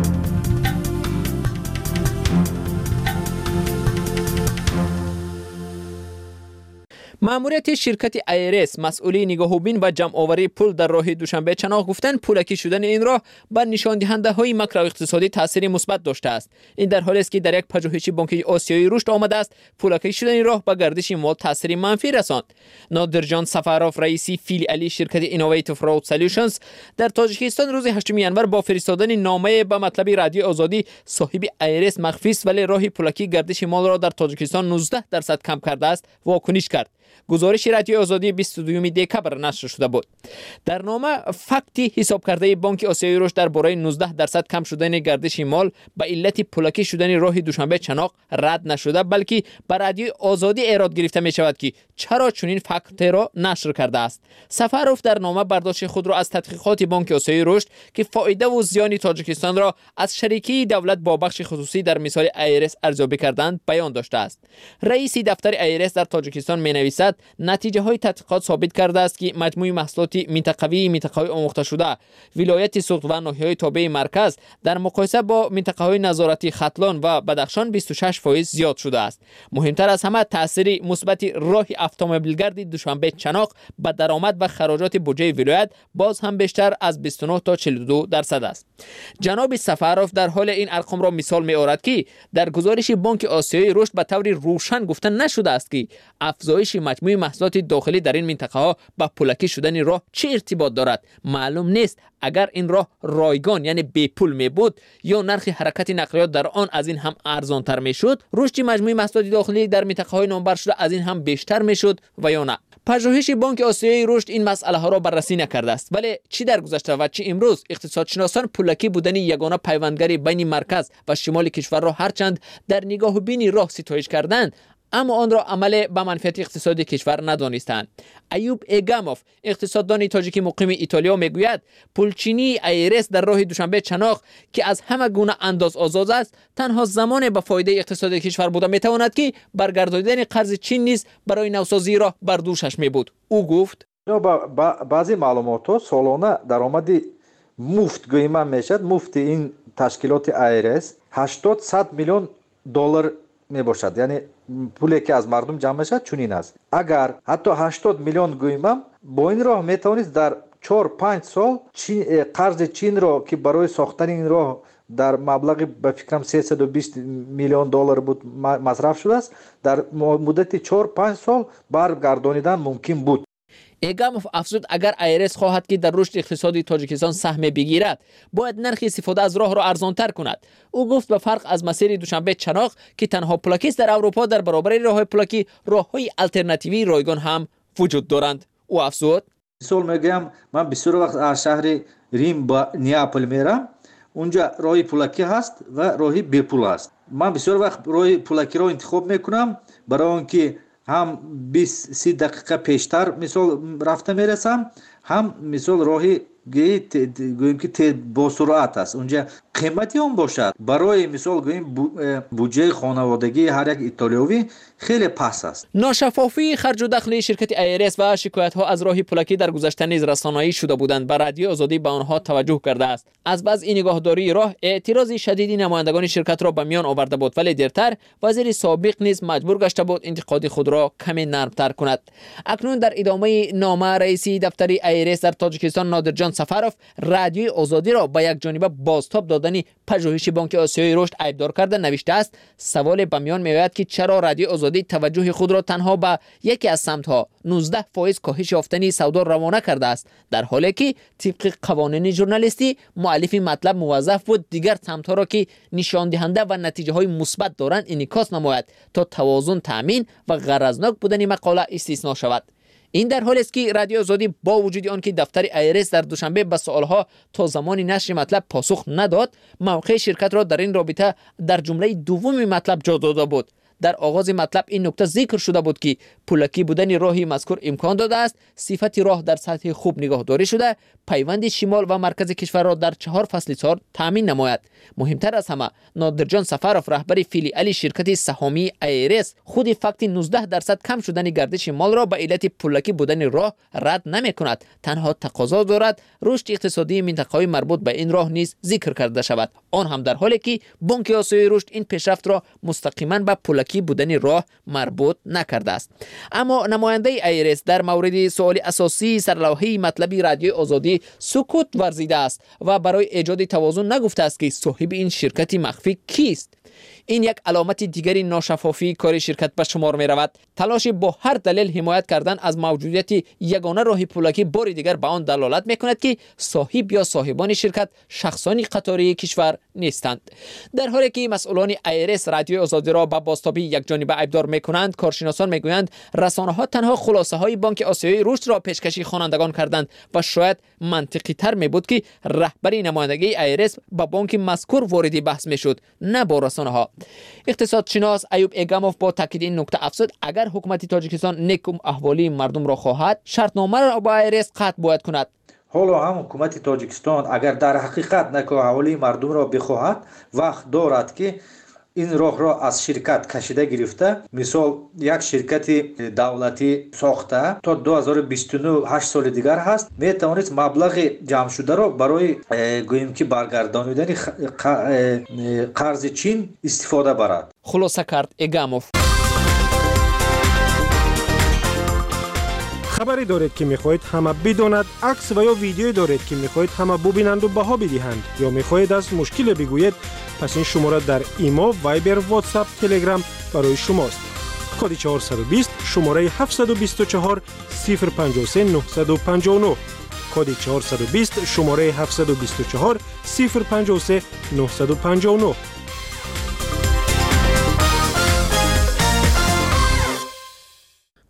ماموریت شرکت ایرس مسئولی نگاهوبین و جمع آوری پول در راه دوشنبه چناق گفتند پولکی شدن این راه بر نشان دهنده های ماکرو اقتصادی تاثیر مثبت داشته است. این در حالی است که در یک پژوهش بانک آسیایی رشد آمده است پولکی شدن این راه به گردش مال تاثیر منفی رساند. نادرجان سفاروف رئیس فیلیالی شرکت اینوویتیو فراود سولوشنز در تاجیکستان روز هشتم ژانویه با فرستادن نامه به مطلب رادیو آزادی صاحب ایرس مخفی است ولی راه پولکی گردش مال را در تاجیکستان نوزده درصد کم کرده است واکنش کرد. گزارش رادیو آزادی بیست و دوم دکبر نشر شده بود. در نامه فکتی حساب کرده بانک آسیایی رشد درباره نوزده درصد کم شدن گردش مال به علت پولکی شدن راه دوشنبه چناق رد نشده بلکه بر رادیو آزادی ایراد گرفته می شود که چرا چنین فکت را نشر کرده است. سفاروف در نامه برداشت خود را از تحقیقات بانک آسیایی رشد که فایده و زیان تاجیکستان را از شریکی دولت با بخش خصوصی در مثال ایرس ارزیابی کردند بیان داشته است. رئیس دفتر ایرس در تاجیکستان می نویسد نتیجه های تحقیقات ثابت کرده است که مجموع محصولات منطقوی منطقه‌های آموخته شده ولایت سوخت و ناحیه‌های تابع مرکز در مقایسه با منطقه‌های نظارتی ختلان و بدخشان بیست و شش درصد زیاد شده است. مهمتر از همه تاثیر مثبت راه اتومبیلگرد دوشنبه چناق به درآمد و خراجات بودجه ولایت باز هم بیشتر از بیست و نه تا چهل و دو درصد است. جناب سفاروف در حال این ارقام را مثال می‌آورد که در گزارش بانک آسیایی رشد به طور روشن گفته نشده است که افزایش مجموع محصولات داخلی در این منطقه ها با پولکی شدن راه چه ارتباط دارد. معلوم نیست اگر این راه رایگان یعنی بی پول می بود یا نرخ حرکت نقلیات در آن از این هم ارزان تر می شد رشد مجموع محصولات داخلی در منطقه های نامبر شده از این هم بیشتر می شد و یا نه. پژوهش بانک آسیایی رشد این مسئله ها را بررسی نکرده است ولی چی در گذشته و چی امروز اقتصادشناسان پولکی بودن یگانه پیوندگری بین مرکز و شمال کشور را هرچند در نگاه بینی راه ستایش کردند اما آن را عمل به منفعت اقتصادی کشور ندانستند. ایوب ایگاموف اقتصاددان تاجیکی مقیم ایتالیا میگوید پولچینی ایرس در راه دوشنبه چناق که از همه گونه انداز آزاد است تنها زمان به فایده اقتصادی کشور بوده میتواند که برگرداندن قرض چین نیز برای نوسازی را بر دوشش می بود. او گفت با بعضی معلومات سالانه درآمدی مفت گویما میشد. مفت این تشکیلات ایرس هشتاد صد میلیون دلار می باشد. یعنی پولی که از مردم جمع شد چنین است. اگر حتی هشتاد میلیون گویما با این راه می توانست در چهار پنج سال چین قرض چین را که برای ساختن این راه در مبلغ به فکرم سیصد و بیست میلیون دلار بود مصرف شده است، در مدت چهار پنج سال برگردانیدن ممکن بود. ایگاموف افزود اگر ایرس خواهد که در رشد اقتصادی تاجیکستان سهم بگیرد باید نرخ استفاده از راه را ارزانتر کند. او گفت به فرق از مسیر دوشنبه چناق که تنها پلاکی است در اروپا، در برابر راه پلاکی راههای الटरनेटिوی رایگان هم وجود دارند. او افزود مثال میگم من بسیار وقت از شهر ریم با نیاپل میرم، اونجا راه پلاکی هست و راه بی پول است. من بسیار وقت راه پلاکی را انتخاب میکنم برای اینکه هم بیست سی دقیقه پیشتر مثال رفته میرسم، هم مثال راهی گوییم که با سرعت است. اونجا قیمتی هم باشد برای مثال گوییم بودجه خانوادگی هر یک ایتالیایی خیلی پس است. ناشفافی خرج و دخل شرکت ایرس و شکایت ها از راه پلاکی در گذشته نیز رسانه‌ای شده بودند. بر رادیو آزادی به آنها توجه کرده است. از بعض این نگاهداری راه اعتراض شدیدی نمایندگان شرکت را به میان آورده بود، ولی دیرتر وزیر سابق نیز مجبور گشته بود انتقاد خود را کمی نرمتر کند. اکنون در ادامه نامه رئیس دفتر ایرس در تاجیکستان نادرجان سفروف رادیوی آزادی را به یک جانبه بازتاب دادن پژوهش بانک آسیای رشد ایبدار کرده نوشته است سوال به میان میآید که چرا رادیو آزادی توجه خود را تنها به یکی از سمت‌ها نوزده فایز کاهش یافتن سودا روانه کرده است، در حالی که طبق قوانین ژورنالیستی مؤلف مطلب موظف بود دیگر سمت‌ها را که نشان دهنده و نتیجه‌های مثبت دارند انعکاس نماید تا توازن تامین و غرضناک بودن مقاله استثنا شود. این در حالی است که رادیو آزادی با وجود آن که دفتر ایرس در دوشنبه به سوالها تا زمان نشر مطلب پاسخ نداد، موقع شرکت را در این رابطه در جمله دوم مطلب جا داده بود. در آغاز مطلب این نکته ذکر شده بود که پلاکی بودن راهی مذکور امکان داده است صفت راه در سطح خوب نگهداری شده پیوند شمال و مرکز کشور را در چهار فصل سال تامین نماید. مهمتر از همه نادرجان سفروف رهبر فیلیال شرکت سهامی ایرس خود فقط نوزده درصد کم شدن گردش مال را به علت پلاکی بودن راه رد نمی کند، تنها تقاضا دارد رشد اقتصادی منطقه‌های مربوط به این راه نیز ذکر کرده شود، آن هم در حالی که بانک آسیای رشد این پیشرفت را مستقیما به پلاکی بودن راه مربوط نکرده است. اما نماینده ایرس در مورد سوال اساسی سرلوحه مطلبی رادیو آزادی سکوت ورزیده است و برای ایجاد توازن نگفته است که صاحب این شرکت مخفی کیست. این یک علامت دیگری ناشفافی کار شرکت به شمار می رود. تلاش با هر دلیل حمایت کردن از موجودیت یگانه راه پلاکی بار دیگر به آن دلالت می کند که صاحب یا صاحبان شرکت شخصانی قطاری کشور نیستند. در حالی که مسئولان ایرس رادیو آزادی را به بازتابی یک جانبه ایبدار می کنند، کارشناسان می گویند رسانه ها تنها خلاصه های بانک آسیای رشد را پیشکشی خوانندگان کردند و شاید منطقی تر می بود که رهبری نمایندگی ایرس با بانک مذکور وارد بحث می شد، نه با رسانه ها. اقتصادشناس ایوب ایگاموف با تاکید این نکته افزود اگر حکومت تاجیکستان نیکم احوالی مردم را خواهد شرطنامه را با ایرس قطع باید کند. حالا هم حکومت تاجیکستان اگر در حقیقت نیکم احوالی مردم را بخواهد وقت دارد که این راه را از شرکت کشیده گرفته، مثال یک شرکت دولتی ساخته تا دو هزار و بیست و نه هشت سال دیگر هست می توانست مبلغ جمع شده را برای گوییم که برگردانیدن قرض چین استفاده برد. خلاصه کرد ایگاموف. خبری دارید که میخواهید همه بداند، عکس و یا ویدیویی دارید که میخواهید همه ببینند و بها بدهند، یا میخواهید از مشکل بگویید، پس این شماره در ایما، وایبر، واتساپ، تلگرام برای شماست. کد چهارصد و بیست شماره هفتصد و بیست و چهار صفر پنجاه و سه نهصد و پنجاه و نه. کد چهارصد و بیست شماره هفتصد و بیست و چهار صفر پنجاه و سه نهصد و پنجاه و نه.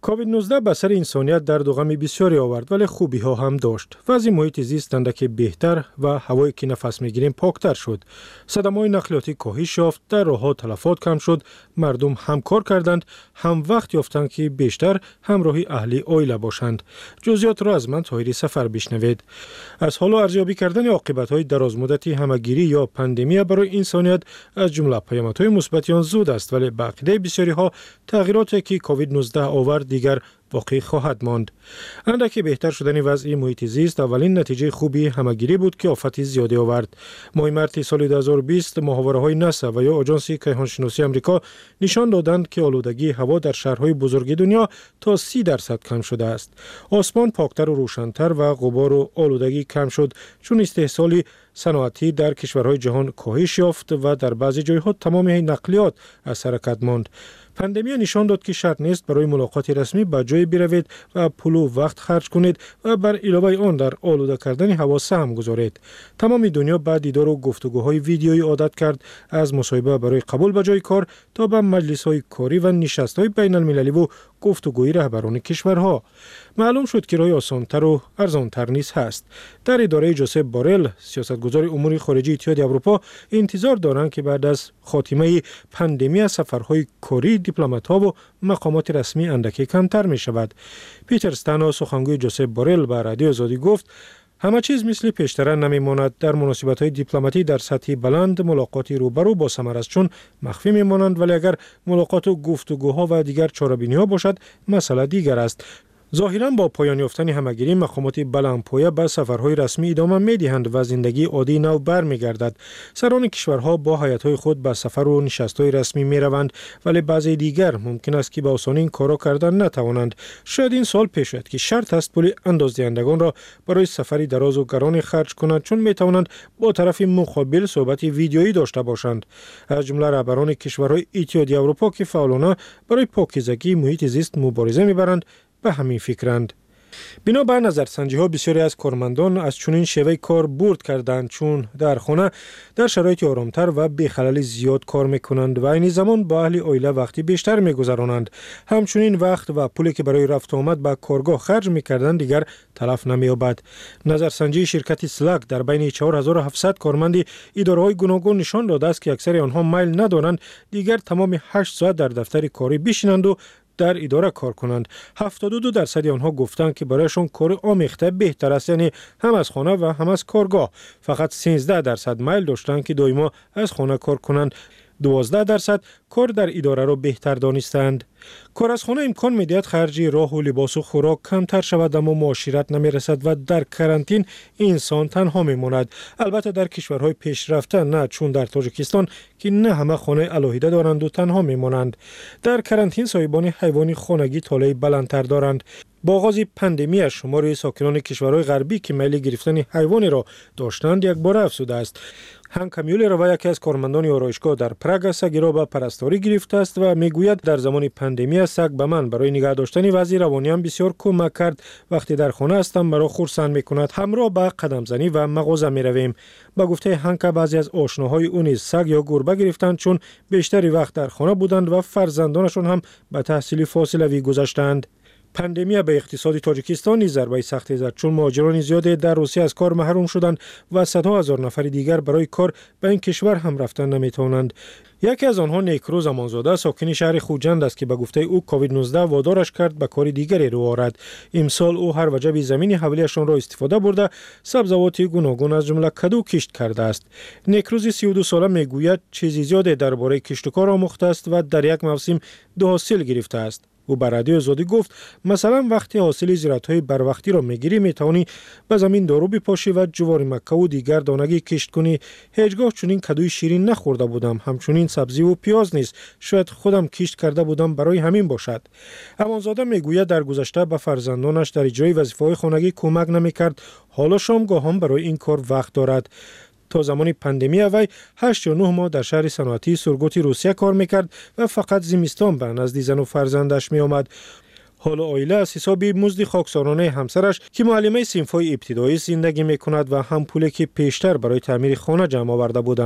کووید نوزده به سر انسانیت درد و غم بسیاری آورد ولی خوبی ها هم داشت. وضع محیط زیست اندکی بهتر و هوایی که نفس میگیریم پاکتر شد. صدمه‌های نقلیاتی کاهش یافت، در راه‌ها تلفات کم شد، مردم همکار کردند، هم وقت یافتند که بیشتر همراهی اهلی عائله باشند. جزئیات را از من طاهری سفر بشنوید. از حالا ارزیابی کردن عاقبت‌های درازمدتی همه‌گیری یا پاندمی برای انسانیت از جمله پیامدهای مثبت آن زود است، ولی به عقیده بسیاری‌ها تغییراتی که کووید نوزده آورد دیگر باقی خواهد ماند. اندکی بهتر شدن وضع محیط زیست اولین نتیجه خوبی همه‌گیری بود که آفت زیادی آورد. ماه مارس سال دو هزار و بیست ماهواره‌های ناسا و یا آژانس کیهانشناسی آمریکا نشان دادند که آلودگی هوا در شهرهای بزرگ دنیا تا سی درصد کم شده است. آسمان پاکتر و روشن‌تر و غبار و آلودگی کم شد چون استحصال صنعتی در کشورهای جهان کاهش یافت و در بعضی جایها تمام نقلیات از حرکت ماند. پاندمی نشان داد که شرط نیست برای ملاقات رسمی به جای بروید و پول و وقت خرج کنید و بر علاوه آن در آلوده کردن هوا سهم گذارید. تمام دنیا بعد دیدار و گفتگوهای ویدیویی عادت کرد، از مصاحبه برای قبول به جای کار تا به مجلس‌های کاری و نشست‌های بین‌المللی و گفتگوی رهبران کشورها. معلوم شد که راه آسان‌تر و ارزان‌تر نیز هست. در اداره جوزپ بورل، سیاستگزار امور خارجه اتحادیه اروپا، انتظار دارند که بعد از خاتمه پاندمی سفرهای کاری دیپلمات‌ها و مقامات رسمی اندکی کمتر می شود. پیتر استانا، سخنگوی جوزپ بورل، به رادیو آزادی گفت همه چیز مثل پیشتر نمی ماند. در مناسبت‌های دیپلماتی در سطح بلند ملاقاتی روبرو با ثمر است چون مخفی می مانند، ولی اگر ملاقات و گفتگوها و دیگر چاره‌بینی‌ها باشد مسئله دیگر است. ظاهراً با پایان یافتن همه‌گیری مقامات بلندپایه به سفرهای رسمی ادامه می‌دهند و زندگی عادی نو برمیگردد. سران کشورها با هیئت‌های خود به سفر و نشست‌های رسمی می‌روند، ولی بعضی دیگر ممکن است که به آسانی این کارا کردن نتوانند. شاید این سال پیش آید که شرط است پول اندازدهندگان را برای سفری دراز و گران خرج کنند چون می‌توانند با طرف مقابل صحبت ویدیویی داشته باشند. از جمله رهبران کشورهای اتحادیه اروپا که فعالانه برای پاکیزگی محیط زیست مبارزه می‌برند به همین فکرند. بنابر نظرسنجی ها بسیاری از کارمندان از چنین شیوه کار برد کردند چون در خانه در شرایط آرامتر و بی خلل زیاد کار میکنند و این زمان با اهل عائله وقتی بیشتر میگذرانند. همچنین وقت و پولی که برای رفت آمد به کارگاه خرج میکردند دیگر تلف نمییابد. نظرسنجی شرکت سلاک در بین چهار هزار و هفتصد کارمند اداره‌های گوناگون نشان داده است که اکثر آنها میل ندارند دیگر تمام هشت ساعت در دفتر کاری بشینند و در اداره کار کنند. هفتاد و دو درصد آنها گفتند که برایشان کار آمیخته بهتر است، یعنی هم از خانه و هم از کارگاه. فقط سیزده درصد میل داشتند که دائما از خانه کار کنند. دوازده درصد کار در اداره را بهتر دانستند. کار از خانه امکان می‌دهد خرج راه و لباس و خوراک کمتر شود، اما معاشرت نمی‌رسد و در کرانتین انسان تنها می‌ماند. البته در کشورهای پیشرفته نه، چون در تاجیکستان که نه همه خانه علاهیده دارند و تنها می‌مانند. در کرانتین صاحبان حیوان خانگی طالع بلندتر دارند. با آغاز پاندمی شمار ساکنان کشورهای غربی که میل گرفتن حیوانی را داشتند یک بار افزوده است. هانک میولر، یکی از کارمندان آرایشگاه در پراگ، سگی را به پرستاری گرفته است و میگوید در زمان پاندمی سگ به من برای نگه داشتن وضع روانیم بسیار کمک کرد. وقتی در خانه هستم مرا خرسند میکند، همراه به قدم زنی و مغازه میرویم. با گفته هانک بعضی از آشناهای او نیز سگ یا گربه گرفتند چون بیشتری وقت در خانه بودند و فرزندانشان هم به تحصیل فاصله‌ای گذاشتند. پاندمی به اقتصاد تاجیکستان نیز ضربه سختی زد چون مهاجران زیادی در روسیه از کار محروم شدند و صدها هزار نفر دیگر برای کار به این کشور هم رفتن نمیتوانند. یکی از آنها نیکرو زمانزاده ساکن شهر خوجند است که به گفته او کووید نوزده وادارش کرد به کار دیگری رو آورد. امسال او هر وجب زمین حولیشان را استفاده برده سبزوات گوناگون از جمله کدو کشت کرده است. نیکروز سی و دو ساله میگوید چیزی زیاد درباره کشت و کار آموخته است و در یک موسم دو حاصل گرفته است. او به رادیو آزادی گفت مثلا وقتی حاصل زراعت‌های بروقتی را میگیری میتوانی به زمین دارو بپاشی و جوار مکه و دیگر دانگی کشت کنی. هیچگاه چنین کدوی شیرین نخورده بودم، همچنین سبزی و پیاز نیست. شاید خودم کشت کرده بودم برای همین باشد. امانزاده میگوید در گذشته به فرزندانش در اجرای وظیفه‌های خانگی کمک نمیکرد، حالا شامگاه هم برای این کار وقت دارد. تا زمان پاندمی وی هشت یا نه ماه در شهر صنعتی سورگوت روسیه کار میکرد و فقط زمستان به نزد زن و فرزندش می آمد. حالا عائله از حساب مزد خاکسارانه همسرش که معلمه صنف‌های ابتدایی زندگی میکند و هم پولی که پیشتر برای تعمیر خانه جمع آورده بودند.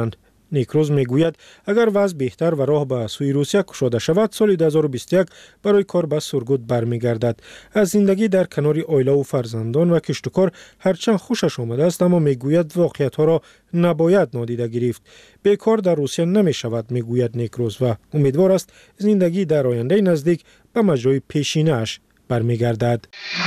نیکروز میگوید اگر وضع بهتر و راه به سوی روسیه گشوده شود سال دو هزار و بیست و یک برای کار به سرگود برمیگردد. از زندگی در کنار عائله و فرزندان و کشت و کار هرچند خوشش آمده است اما میگوید واقعیت ها را نباید نادیده گرفت. بیکار در روسیه نمی شود میگوید نیکروز و امیدوار است زندگی در آینده نزدیک به مجرای پیشینه‌اش برمیگردد.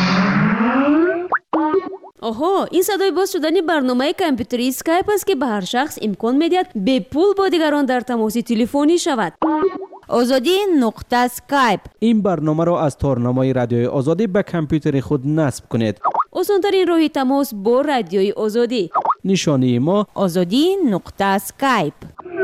آها، این صدای باز شدن برنامه کامپیوتری اسکایپ است که به هر شخص امکان می‌دهد به پول با دیگران در تماس تلفنی شود. آزادی نقطه اسکایپ. این برنامه را از تارنمای رادیوی آزادی به کامپیوتر خود نصب کنید. آسان‌ترین راه تماس با رادیوی آزادی. نشانی ما آزادی نقطه اسکایپ.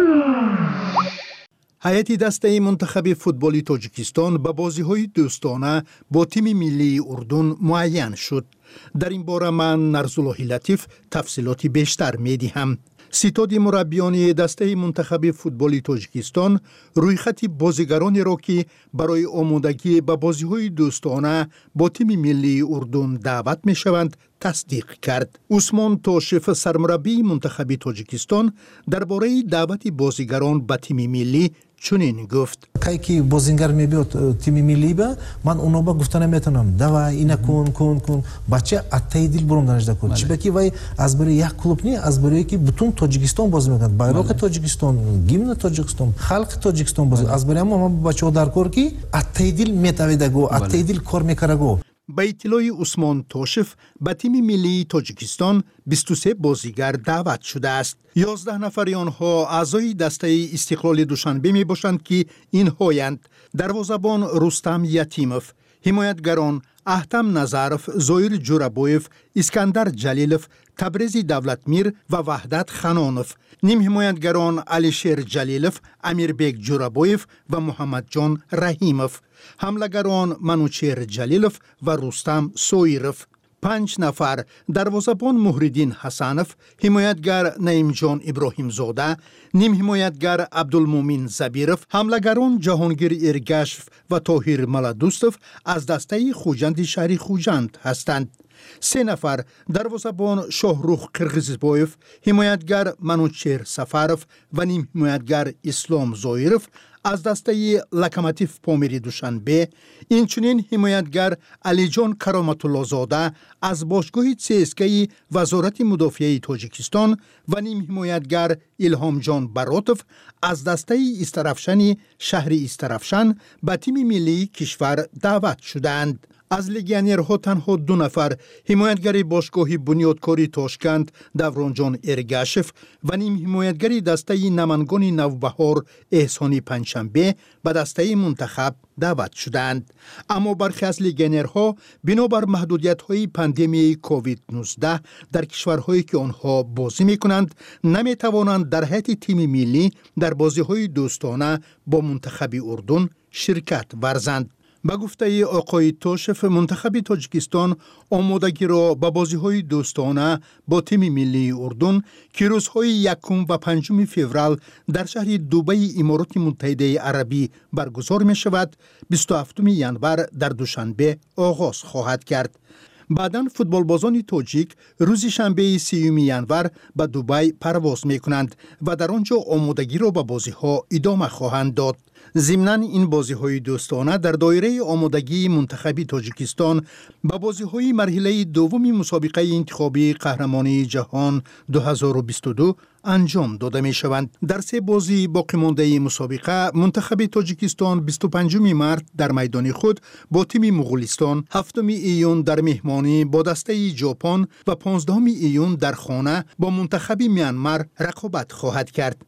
هیئت دسته منتخب فوتبالی تاجیکستان به بازی‌های دوستانه با تیم ملی اردن معین شد. در این باره من نرزالله لطیف تفصیلاتی بیشتر می‌دهم. ستاد مربیان دسته منتخب فوتبالی تاجیکستان روی خط بازیگرانی را که برای آمادگی به بازی‌های دوستانه با تیم ملی اردن دعوت می‌شوند تصدیق کرد. عثمان توشف سرمربی منتخب تاجیکستان درباره دعوت بازیگران به تیم ملی چنین گفت: کی کی بازیگر میبیاد تیم ملی با من اونا با گفتن نمیتونم دوای اینا کن کن کن بچه اتای دل برام دانشده کن چی بکی وای از برای یک کلوب نی از برای که بتون تاجیکستان بازی میکنند بایراق تاجیکستان گیمن تاجیکستان خلق تاجیکستان بازی از برای ما بچه‌ها در کار کی اتای دل میتویده گو اتای دل کار میکنه گو. با اطلاع عثمان توشف به تیم ملی تاجیکستان بیست و سه بازیگر دعوت شده است. یازده نفر آنها اعضای دسته استقلال دوشنبه می باشند که اینهایند: دروازه‌بان رستم یتیموف، حمایتگران احتم نظرف، زویر جورابویف، اسکندر جلیلوف، تبریز دولتمیر و وحدت خنانوف. نیم حمایتگران علیشیر جلیلوف، امیربیک جورابویف و محمد جان رحیموف. حملهگران منوچیر جلیلوف و رستم سویروف. پنج نفر دروازه‌بان مهردین حسنوف، حمایتگر نعیم جان ابراهیم زاده، نیم حمایتگر عبدالمومن زبیروف، حملهگران جهانگیر ارگشف و طاهر ملادوستوف از دسته خوجند شهری خوجند هستند. سه نفر دروازه‌بان شاهروخ قرغیزبایف، حمایتگر منوچیر سفروف و نیم حمایتگر اسلام زایروف از دسته لکماتیف پامیری دوشنبه. اینچنین حمایتگر علی جان کرامت الله زاده از باشگاه سی اس کی وزارت مدافعه تاجیکستان و نیم حمایتگر الهام جان براتوف از دسته استرافشن شهر استرافشن به تیم ملی کشور دعوت شدند. از لگیانرها تنها دو نفر حمایتگر باشگاه بنیادکاری تاشکند دوران جان ارگشف و نیم حمایتگر دسته نمنگان نوبهار احسانی پنجشنبه به دسته منتخب دعوت شدند. اما برخی از لگیانرها بنابر محدودیت‌های پاندمی کووید نوزده در کشورهایی که آنها بازی می‌کنند نمی‌توانند در هیئت تیم ملی در بازی‌های دوستانه با منتخب اردن شرکت ورزند. با گفته آقای توشف منتخب تاجیکستان آمادگی را به بازی‌های دوستانه با تیم ملی اردن که روزهای یکم و پنجم فوریه در شهر دبی امارات متحده عربی برگزار می شود بیست و هفتم ژانویه در دوشنبه آغاز خواهد کرد. بعداً فوتبالبازان تاجیک روز شنبه سیوم ژانویه به دبی پرواز می کنند و در آنجا آمادگی را به بازی‌ها ادامه خواهند داد. ضمناً این بازی‌های دوستانه در دایره آمادگی منتخب تاجیکستان به بازی‌های مرحله دوم مسابقه انتخابی قهرمانی جهان دو هزار و بیست و دو انجام داده می‌شوند. در سه بازی باقی مانده مسابقه منتخب تاجیکستان بیست و پنجم مارس در میدان خود با تیم مغولستان، هفتم ایون در مهمانی با دسته ژاپن و پانزدهم ایون در خانه با منتخب میانمار رقابت خواهد کرد.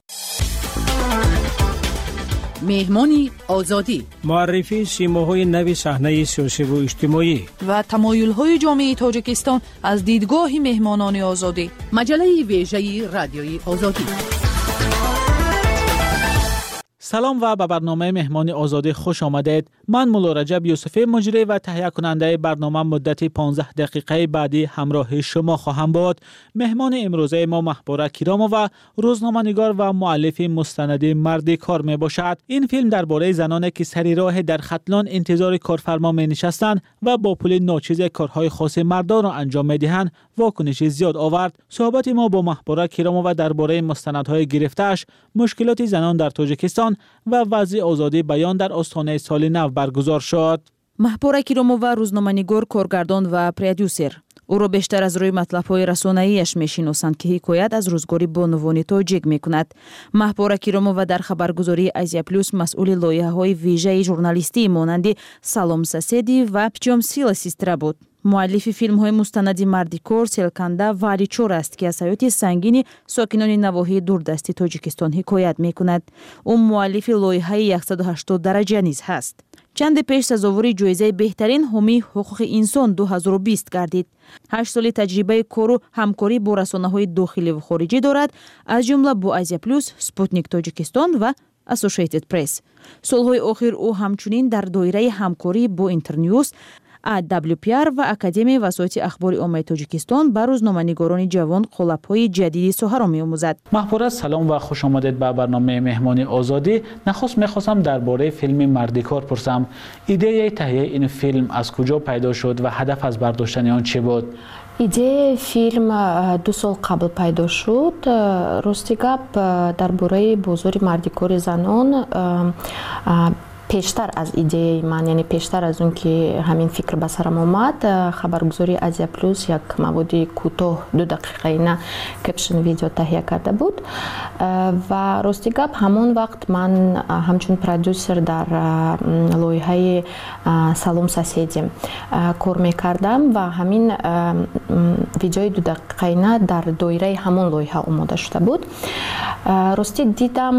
مهمانی آزادی، معرفی سیماهای نو صحنه سیاسی و اجتماعی و تمایل‌های جامعه تاجیکستان از دیدگاه مهمانان آزادی. مجله ویژه رادیوی آزادی. سلام و به برنامه مهمان آزادی خوش آمدید. من مولا رجب یوسفی مجری و تهیه کننده برنامه مدت پانزده دقیقه بعدی همراه شما خواهم بود. مهمان امروزه ما محبوره کیرامو و روزنامه‌نگار و مؤلف مستند مردی کار می باشد. این فیلم درباره زنانی که سری راه در ختلان انتظار کارفرما می نشستند و با پول ناچیز کارهای خاص مردان را انجام می دهند واکنش زیاد آورد. صحبت ما با محبوره کیرامو و درباره مستندهای گرفته‌اش، مشکلات زنان در تاجیکستان و وضع آزادی بیان در آستانه سال نو برگزار شد. محبوره کیرامو و روزنامه‌نگار، کارگردان و پرودیوسر. او را بیشتر از روی مطلب‌های رسانه‌ایش می‌شناسند که حکایت از روزگاری بانوانی تاجیک می‌کند. محبوره کیرامو و در خبرگزاری آزیا پلوس مسئول لایحه‌های ویژه ژورنالیستی مانند سالوم ساسیدی و پیچام سیلا سیسترا بود. مؤلف فیلم‌های مستند مردی کار، سلکنده و علیچور است که از حیات سنگین ساکنان نواحی دوردستی تاجیکستان حکایت می‌کند. او مؤلف لایحه صد و هشتاد درجه نیز هست. چند پیش سزاوار جایزه بهترین حامی حقوق انسان دو هزار و بیست گردید. هشت سال تجربه کار و همکاری با رسانه‌های داخلی و خارجی دارد، از جمله با آزیا پلوس، سپوتنیک تاجیکستان و اسوسییتد پرس. سالهای آخر او همچنین در دایره همکاری با اینترنیوز، دبلیو پی آر و اکادمی وسایط اخبار عامه تاجیکستان بر روزنامه‌نگاران جوان قالب‌های جدیدی ساحه را می‌آموزد. محبوره سلام و خوش آمدید به برنامه مهمان آزادی. نخست می‌خواستم درباره فیلم مردی کار پرسم. ایده تهیه این فیلم از کجا پیدا شد و هدف از برداشتن آن چه بود؟ ایده فیلم دو سال قبل پیدا شد. راستی گپ درباره بازار مردی کار زنان پیشتر از ایده من، یعنی پیشتر از اون که همین فکر به سرم آمد، خبرگزاری آزیا پلوس یک مواد کوتاه دو دقیقه نه کپشن ویدیو تهیه کرده بود و راستی گپ همون وقت من همچون پرودیوسر در لایحه سالوم ساسیدی کار میکردم و همین ویدیوی دو دقیقه نه در دایره همون لایحه آماده شده بود. راستی دیدم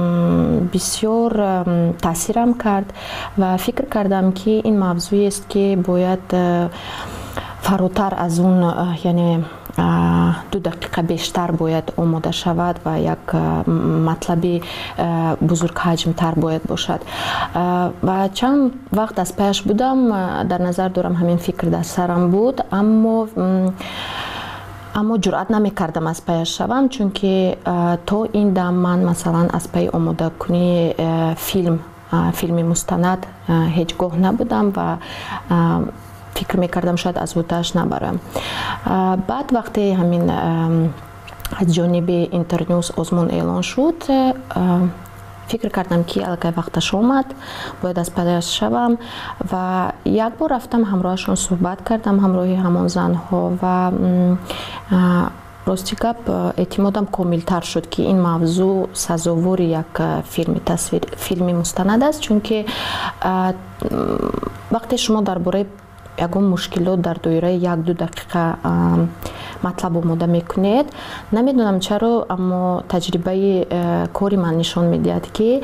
بسیار تاثیرم کرد و فکر کردم که این موضوعی است که باید فراتر از اون، یعنی دو دقیقه بیشتر باید آماده شود و یک مطلبی بزرگ حجم تر باید باشد و چند وقت از پیش بودم در نظر دارم همین فکر در سرم بود، اما اما جرأت نمی کردم از پیش شوم، چون که تا این دم من مثلا از پی آماده کنی فیلم فیلم مستند هیچگاه نبودم و فکر میکردم شاید از وتش نبرم. بعد وقتی همین از جانب اینترنیوز آزمون اعلان شد، فکر کردم که الگه وقتش آمد باید از پیش شوم و یک بار رفتم همراهشون صحبت کردم، همراهی همان زنها و راستی گپ اعتمادم کاملتر شد که این موضوع سزاوار یک فیلم تصویر فیلم مستند است، چون که وقتی شما درباره یگان مشکلات در دایره یک دو دقیقه مطلب آماده میکنید، نمیدونم چرا اما تجربه کاری من نشان میدهد که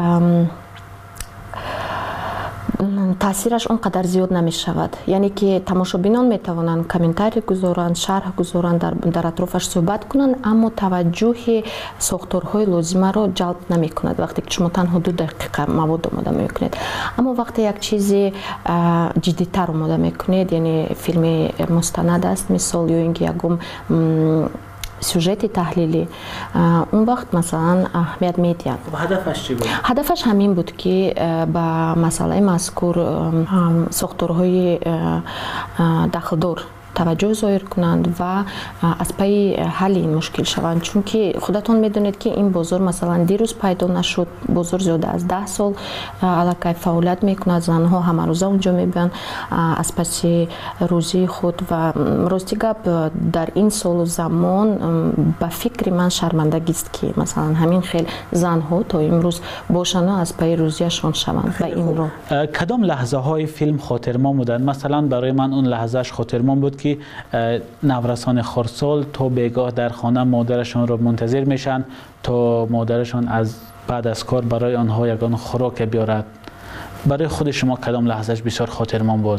تاثیرش اونقدر زیاد نمی شود، یعنی که تماشابینان می توانند کامنتاری گذارند، شرح گذارند، در, در اطرافش صحبت کنند، اما توجه ساختارهای لازمه را جلب نمی کند وقتی که شما تنها دو دقیقه مواد آماده می کنید. اما وقتی یک چیز جدی‌تر آماده می کنید، یعنی فیلم مستند است مثال یا اینکه یکم سوژت تحلیلی، اون وقت مثلا اهمیت میدیم. هدفش چی بود؟ هدفش همین بود که با مسئله مذکور ساختارهای داخلدار توجه ظاهر کنند و از پی حل این مشکل شوند، چون که خودتون میدونید که این بازار مثلا دیروز پیدا نشد، بازار زیاده از ده سال علاقه فعالیت میکند، زنها همه روزه اونجا میبین از پس روزی خود و راستی گپ در این سال و زمان به فکر من شرمندگی است که مثلا همین خیلی زنها تا امروز باشن از پی روزیشون شوند و این رو. کدام لحظه های فیلم خاطرمان بودن؟ مثلا برای من اون لحظهش خاطرمان بود که نورسان خردسال تا بیگاه در خانه مادرشان را منتظر میشن تا مادرشان از بعد از کار برای آنها یگان خوراک بیارد. برای خود شما کدام لحظهش بسیار خاطرمان بود؟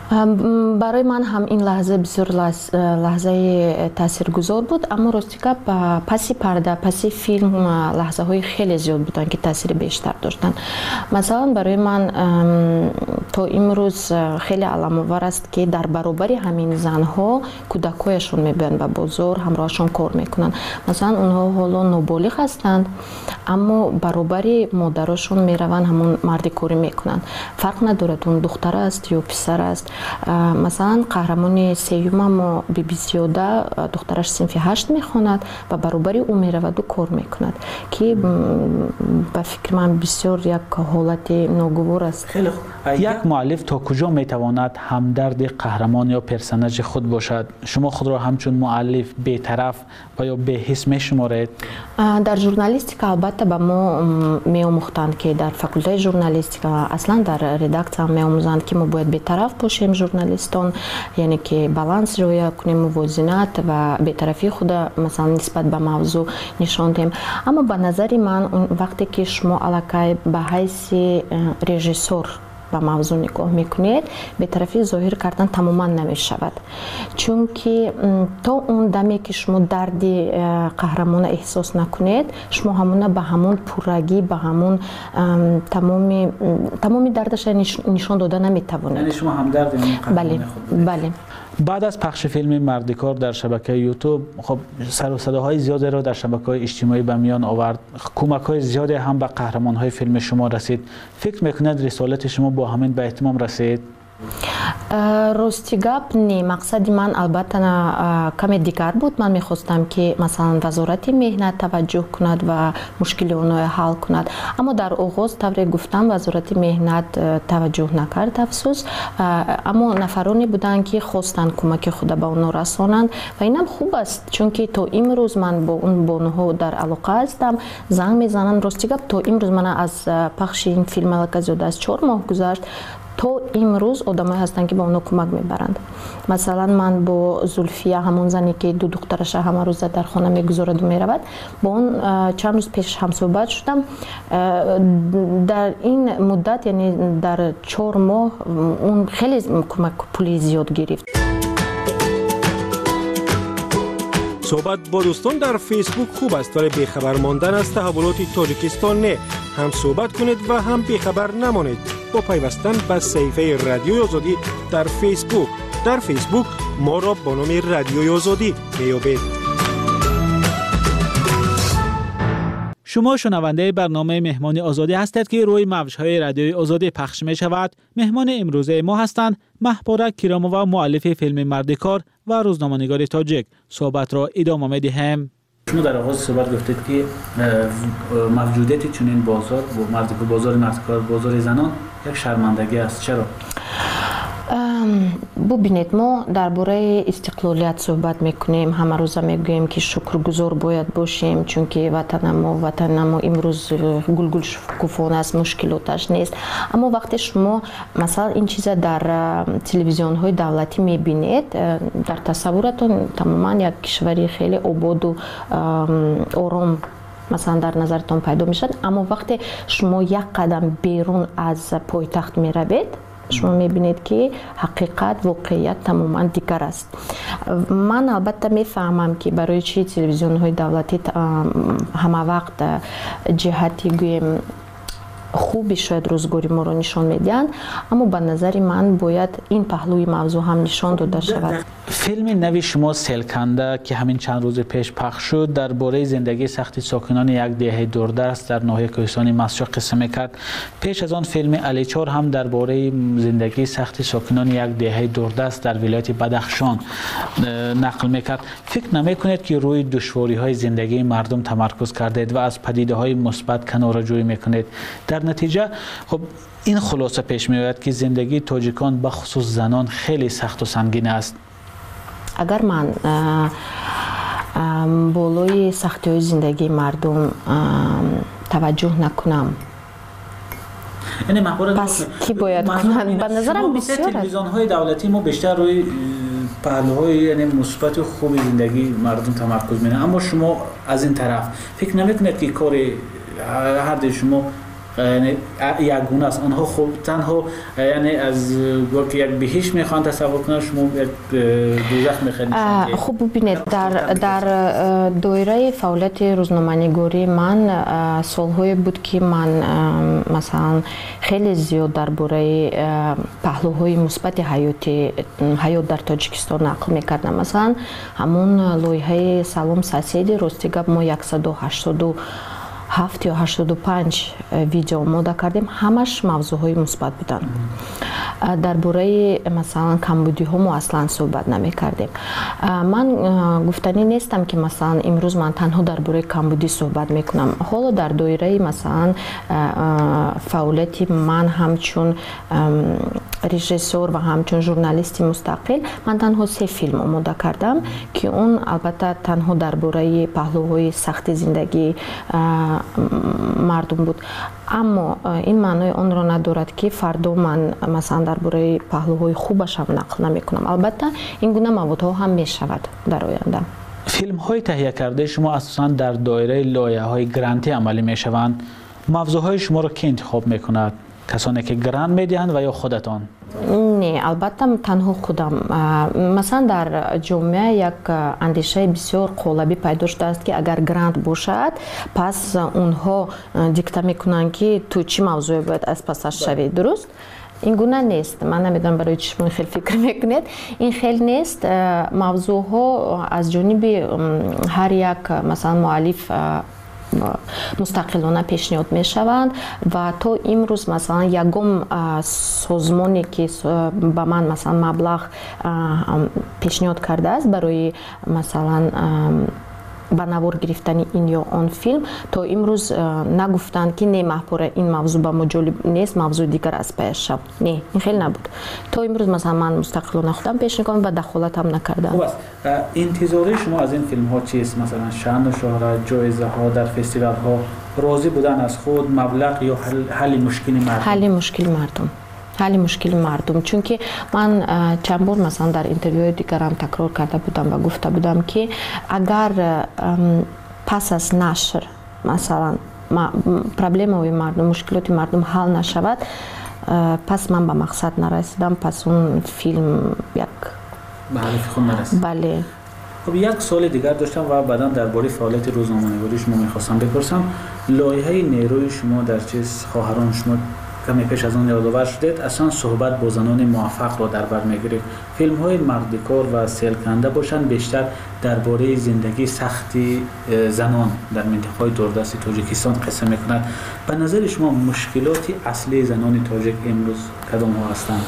برای من هم این لحظه بسیار لحظه تاثیرگذار بود، اما راستی که پسی پرده پسی فیلم لحظه های خیلی زیاد بودن که تاثیر بیشتر داشتن. مثلا برای من تا امروز خیلی علام‌آور است که در برابر همین زنها کودکایشون میبرن و بازار همراهشون کار میکنن. مثلا اونها حالا نابالغ هستند اما برابر مادرشون میرون همون مردی کاری میکنن. فرق ندارد اون دختر است یا پسر است. مثلا قهرمان سیوم ما بی بی زیاده دخترش صنف هشت میخواند و برابر او میرود و کار میکند که به فکر من بسیار یک حالت ناگوار است. خیلی خوب. یک مؤلف تا کجا میتواند همدرد قهرمان یا پرسنج خود باشد؟ شما خود را همچون مؤلف بی‌طرف و یا بی‌حس میشمارید؟ در ژورنالیستیک البته به ما میآموختند که در فاکولته ژورنالیستیک اصلا در رداکتور میآموزند که ما باید بی‌طرف باشیم ژورنالیستان، یعنی که بالانس رعایت کنیم، موازنت و بی‌طرفی خود مثلا نسبت به موضوع نشان دهیم. اما به نظر من وقتی که شما علاقه به حیث رژیسور به موضوع نگاه میکنید بی‌طرفی ظاهر کردن تماما نمیشود، چون که تا اون دمی که شما درد قهرمان احساس نکنید شما همون به همون پررگی به همون تمامی تمامی دردش نشان داده نمیتوانید. یعنی شما هم درد این قهرمان بله خود. بله. بعد از پخش فیلم مردکار در شبکه یوتیوب خب سر و صداهای زیادی را در شبکه‌های اجتماعی به میان آورد، کمک‌های زیادی هم به قهرمان‌های فیلم شما رسید. فکر می‌کنید رسالت شما با همین به اتمام رسید؟ راستی گپ نه، مقصد من البته کمی دیگر بود. من میخواستم که مثلا وزارت مهنت توجه کند و مشکل اونها حل کند، اما در آغاز طوری گفتم وزارت مهنت توجه نکرد افسوس، اما نفرانی بودن که خواستن کمک خود به اونها رسانند و اینم خوب است، چون که تا امروز من با اون بانوها در علاقه هستم، زنگ میزنن. راستی گپ تا امروز من از پخش این فیلم علاقه زیاده از چهار ماه گذشت تا امروز آدمایی هستن که با اونا کمک میبرند. مثلا من با زلفیه همون زنی که دو دخترش همه روز در خانه میگذارد و میرود، با اون چند روز پیش هم صحبت شدم. در این مدت یعنی در چهار ماه اون خیلی کمک پولی زیاد گرفت. صحبت با دوستان در فیسبوک خوب است، ولی بیخبر ماندن از تحولات تاجیکستان نه. هم صحبت کنید و هم بیخبر نمانید با پیوستن به صفحه رادیوی آزادی در فیسبوک. در فیسبوک ما را با نام رادیوی آزادی میابید. شما شنونده برنامه مهمان آزادی هستید که روی موج‌های رادیوی آزادی پخش می شود. مهمان امروزه ما هستند محبوره کیرامووا، مؤلف فیلم مردکار و روزنامه‌نگار تاجیک. صحبت را ادامه می‌دهیم. شما در آغاز صحبت گفتید که موجودیت چنین بازار و مردکار، بازار مردکار، بازار زنان یک شرمندگی است. چرا؟ ببینید ما درباره استقلالیت صحبت میکنیم، همه روزه میگوییم که شکرگزار باید باشیم چون که وطن ما وطن ما امروز گلگل شکوفانه است، مشکلاتش نیست. اما وقتی شما مثلا این چیزا در تلویزیون های دولتی میبینید، در تصورتون تماما یک کشوری خیلی آباد و آرام مثلا در نظرتون پیدا میشد، اما وقتی شما یک قدم بیرون از پایتخت میروید شما میبینید که حقیقت واقعیت تماما دیگر است. من البته میفهمم که برای چی تلویزیون های دولتی همه وقت جهتی گویم خوبی شاید روزگاری ما رو نشان میدن، اما به نظر من باید این پهلوی موضوع هم نشان داده شود. فیلم نوی شما سیلکنده که همین چند روز پیش پخش شد درباره زندگی سختی ساکنان یک دهه دوردست در ناحیه کوهستان مسجد قصه میکرد. پیش از آن فیلم علیچار هم درباره زندگی سختی ساکنان یک دهه دوردست در ولایت بدخشان نقل میکرد. فکر نمیکنید که روی دشواری های زندگی مردم تمرکز کردید و از پدیده های مثبت کناره‌جویی میکنید؟ در نتیجه خب این خلاصه پیش میآید که زندگی تاجیکان به خصوص زنان خیلی سخت و سنگین است. اگر من بالای سختی های زندگی مردم توجه نکنم، یعنی پس کی باید کنند؟ به نظرم بسیار است. تلویزیون های دولتی ما بیشتر روی پهلوهای یعنی مثبت و خوب زندگی مردم تمرکز می‌کنند، اما شما از این طرف فکر نمی‌کنید که کار هر دو شما یعنی یک گونه است. آنها خوب تنها یعنی از وقت یک بهشت میخوان تصور کنن، شما یک دوزخ میخواین. خوب ببینید در در دایره فعالیت روزنامه‌نگاری من سالهای بود که من مثلا خیلی زیاد درباره پهلوهای مثبت حیاتی حیات در تاجیکستان نقل میکردم. مثلا همون لایحه سلام ساسیدی راستی گپ ما صد و هشتاد و هفت یا هشتاد و پنج ویدیو آماده کردیم، همش موضوعهای مثبت بودن. درباره مثلا کمبودی ها ما اصلا صحبت نمی کردیم. من گفتنی نیستم که مثلا امروز من تنها درباره کمبودی صحبت میکنم. حالا در دایره مثلا فعالیت من همچون رژیسور و همچون ژورنالیست مستقل من تنها سه فیلم آماده کردم که اون البته تنها درباره پهلوهای سخت زندگی مردم بود، اما این معنای آن را ندارد که فردا من مثلا درباره پهلوهای خوبش هم نقل نمی کنم. البته این گونه موضوع هم می شود در آینده. فیلم های تهیه کرده شما اساساً در دایره لایحه های گرانتی عملی می شوند. موضوع های شما را کی انتخاب می کند؟ کسانی که گرانت می دهند و یا خودتان؟ نه، البته تنها خودم. مثلا در جامعه یک اندیشه بسیار قالبی پیدا شده است که اگر گرانت باشد پس اونها دیکته میکنن که تو چی موضوع باید از پسش شوی. درست؟ این گونه نیست. من نمیدونم برای چی شما خیلی فکر میکنید. این خیلی نیست. موضوع ها از جانب هر یک مثلا مؤلف مستقلانه پیشنهاد می شوند و تا امروز مثلا یگم سازمانی که به من مثلا مبلغ پیشنهاد کرده است برای مثلا به نوار گرفتن این یا آن فیلم، تا امروز نگفتند که نه محپوره این موضوع به ما جالب نیست، موضوع دیگر از پیش شد. نه، این خیلی نبود. تا امروز مثلا من مستقلانه خودم پیش میکنم و دخالت هم نکردم. خوب است. انتظار شما از این فیلم ها چیست؟ مثلا شأن و شهرت، جایزه ها در فستیوال ها، راضی بودن از خود، مبلغ یا حل, حل مشکل مردم؟ حل مشکل مردم. حل مشکل مردم. چون که من چند بار مثلا در اینترویو دیگر هم تکرار کرده بودم و گفته بودم که اگر پس از نشر مثلا پرابلم های مردم، مشکلات مردم حل نشود، پس من به مقصد نرسیدم، پس اون فیلم یک به هدف خود نرسید. بله. خب یک سوال دیگر داشتم و بعدا درباره فعالیت روزنامه‌نگاری شما می‌خواستم بپرسم. لایحه نیروی شما در چیز خواهران شما کمی پیش از آن یادآور شدید، اصلا صحبت با زنان موفق را در بر میگیرید. فیلم های مردکار و سیلکنده باشند بیشتر درباره زندگی سختی زنان در منطقه دوردست تاجیکستان قصه میکنند. به نظر شما مشکلات اصلی زنان تاجیک امروز کدام ها هستند؟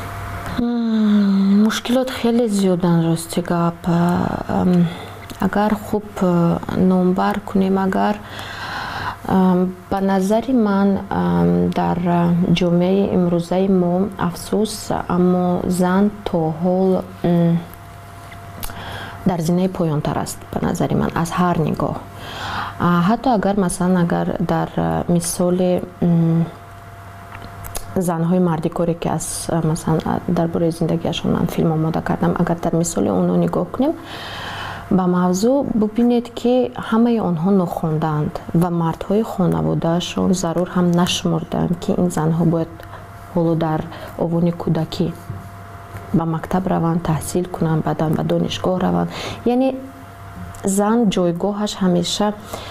مشکلات خیلی زیادن راستی گپ. اگر خوب نمبر کنیم، اگر به نظر من در جامعه امروزه ما افسوس، اما زن تا حال در زینه پایان تر است به نظر من از هر نگاه. حتی اگر مثلا اگر در مثال زنهای مردکاری که از مثلا درباره زندگیشون من فیلم آماده کردم، اگر در مثال اونها نگاه کنیم به موضوع، ببینید که همه آنها نخوندند و مردهای خانوادهشون ضرور هم نشمردند که این زنها باید حالا در اوان کودکی به مکتب روند، تحصیل کنند، بعداً به دانشگاه روند. یعنی زن جایگاهش همیشه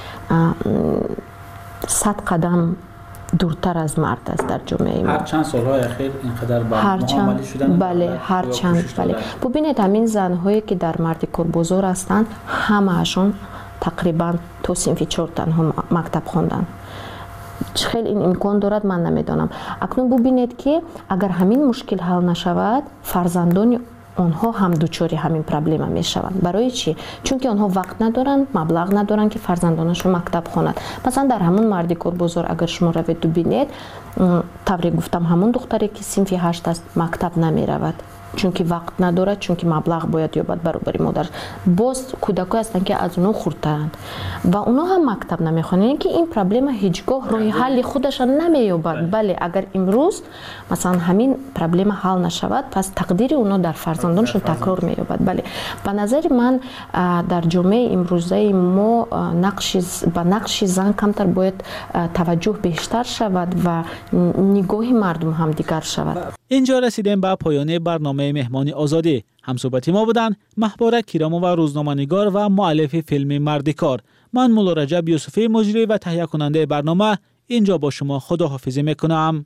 صد قدم دورتر از مرد است در جامعه ما. هر چند سالهای اخیر اینقدر با معامله شدن؟ بله، هر چند. بله. ببینید همین زنهایی که در مردکار بازار هستند همه‌شون تقریبا تو صنف چهار تنها مکتب خواندن. خیلی این امکان دارد من نمیدانم. اکنون ببینید که اگر همین مشکل حل نشود، فرزندان آنها هم دوچاری همین پرابلم می شوند. برای چی؟ چون که آنها وقت ندارند، مبلغ ندارند که فرزندانشون مکتب خواند. مثلا در همون مردکار بازار اگر شما روید ببینید، طوری گفتم همون دختری که صنف هشت است مکتب نمی رود. чунки вақт надорад, чунки маблағ бояд ёбад баробари модар. Боз кӯдакҳое ҳастанд ки аз онҳо хурдтаранд ва онҳо ҳам мактаб намехонанд, ин ки ин проблема ҳеҷ гоҳ роҳи ҳалли худашро намеёбад. Бале агар имрӯз масалан ҳамин проблема ҳал нашавад, пас тақдири онҳо дар фарзандонашон такрор меёбад. Бале ба назари ман дар ҷомеаи имрӯзаи мо нақши ба нақши зан камтар бояд таваҷҷӯҳ бештар шавад ва нигоҳи мардум ҳам дигар шавад. اینجا رسیدیم به پایان برنامه مهمان آزادی. همصحبتی ما بودند محبوره کیرامووا روزنامه‌نگار و مؤلف فیلم مردکار. من مولا رجب یوسفی مجری و تهیه کننده برنامه اینجا با شما خداحافظی میکنم.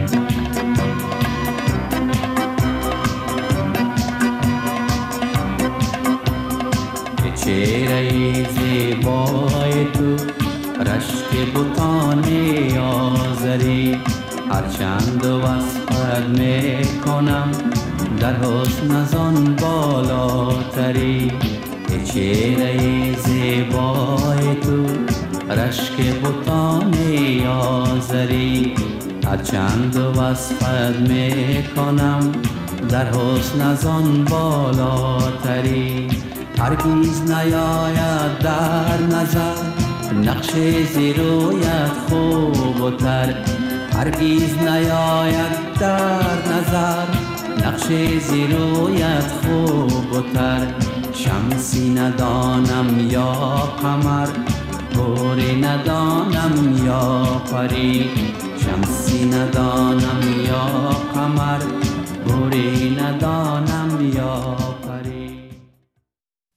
چهره زیبای تو رشک بوتان آزری هرچند وصفت میکنم در حسن زان بالاتری چهره زیبای تو رشک بوتان آزری هرچند وصفت میکنم در حسن زان بالاتری هرگز نیاید در نظر نقش زیرویت خوب و تر هرگز نیاید در نظر نقش زیرویت خوب و تر شمسی ندانم یا قمر گوری ندانم یا پری شمسی ندانم یا قمر گوری ندانم یا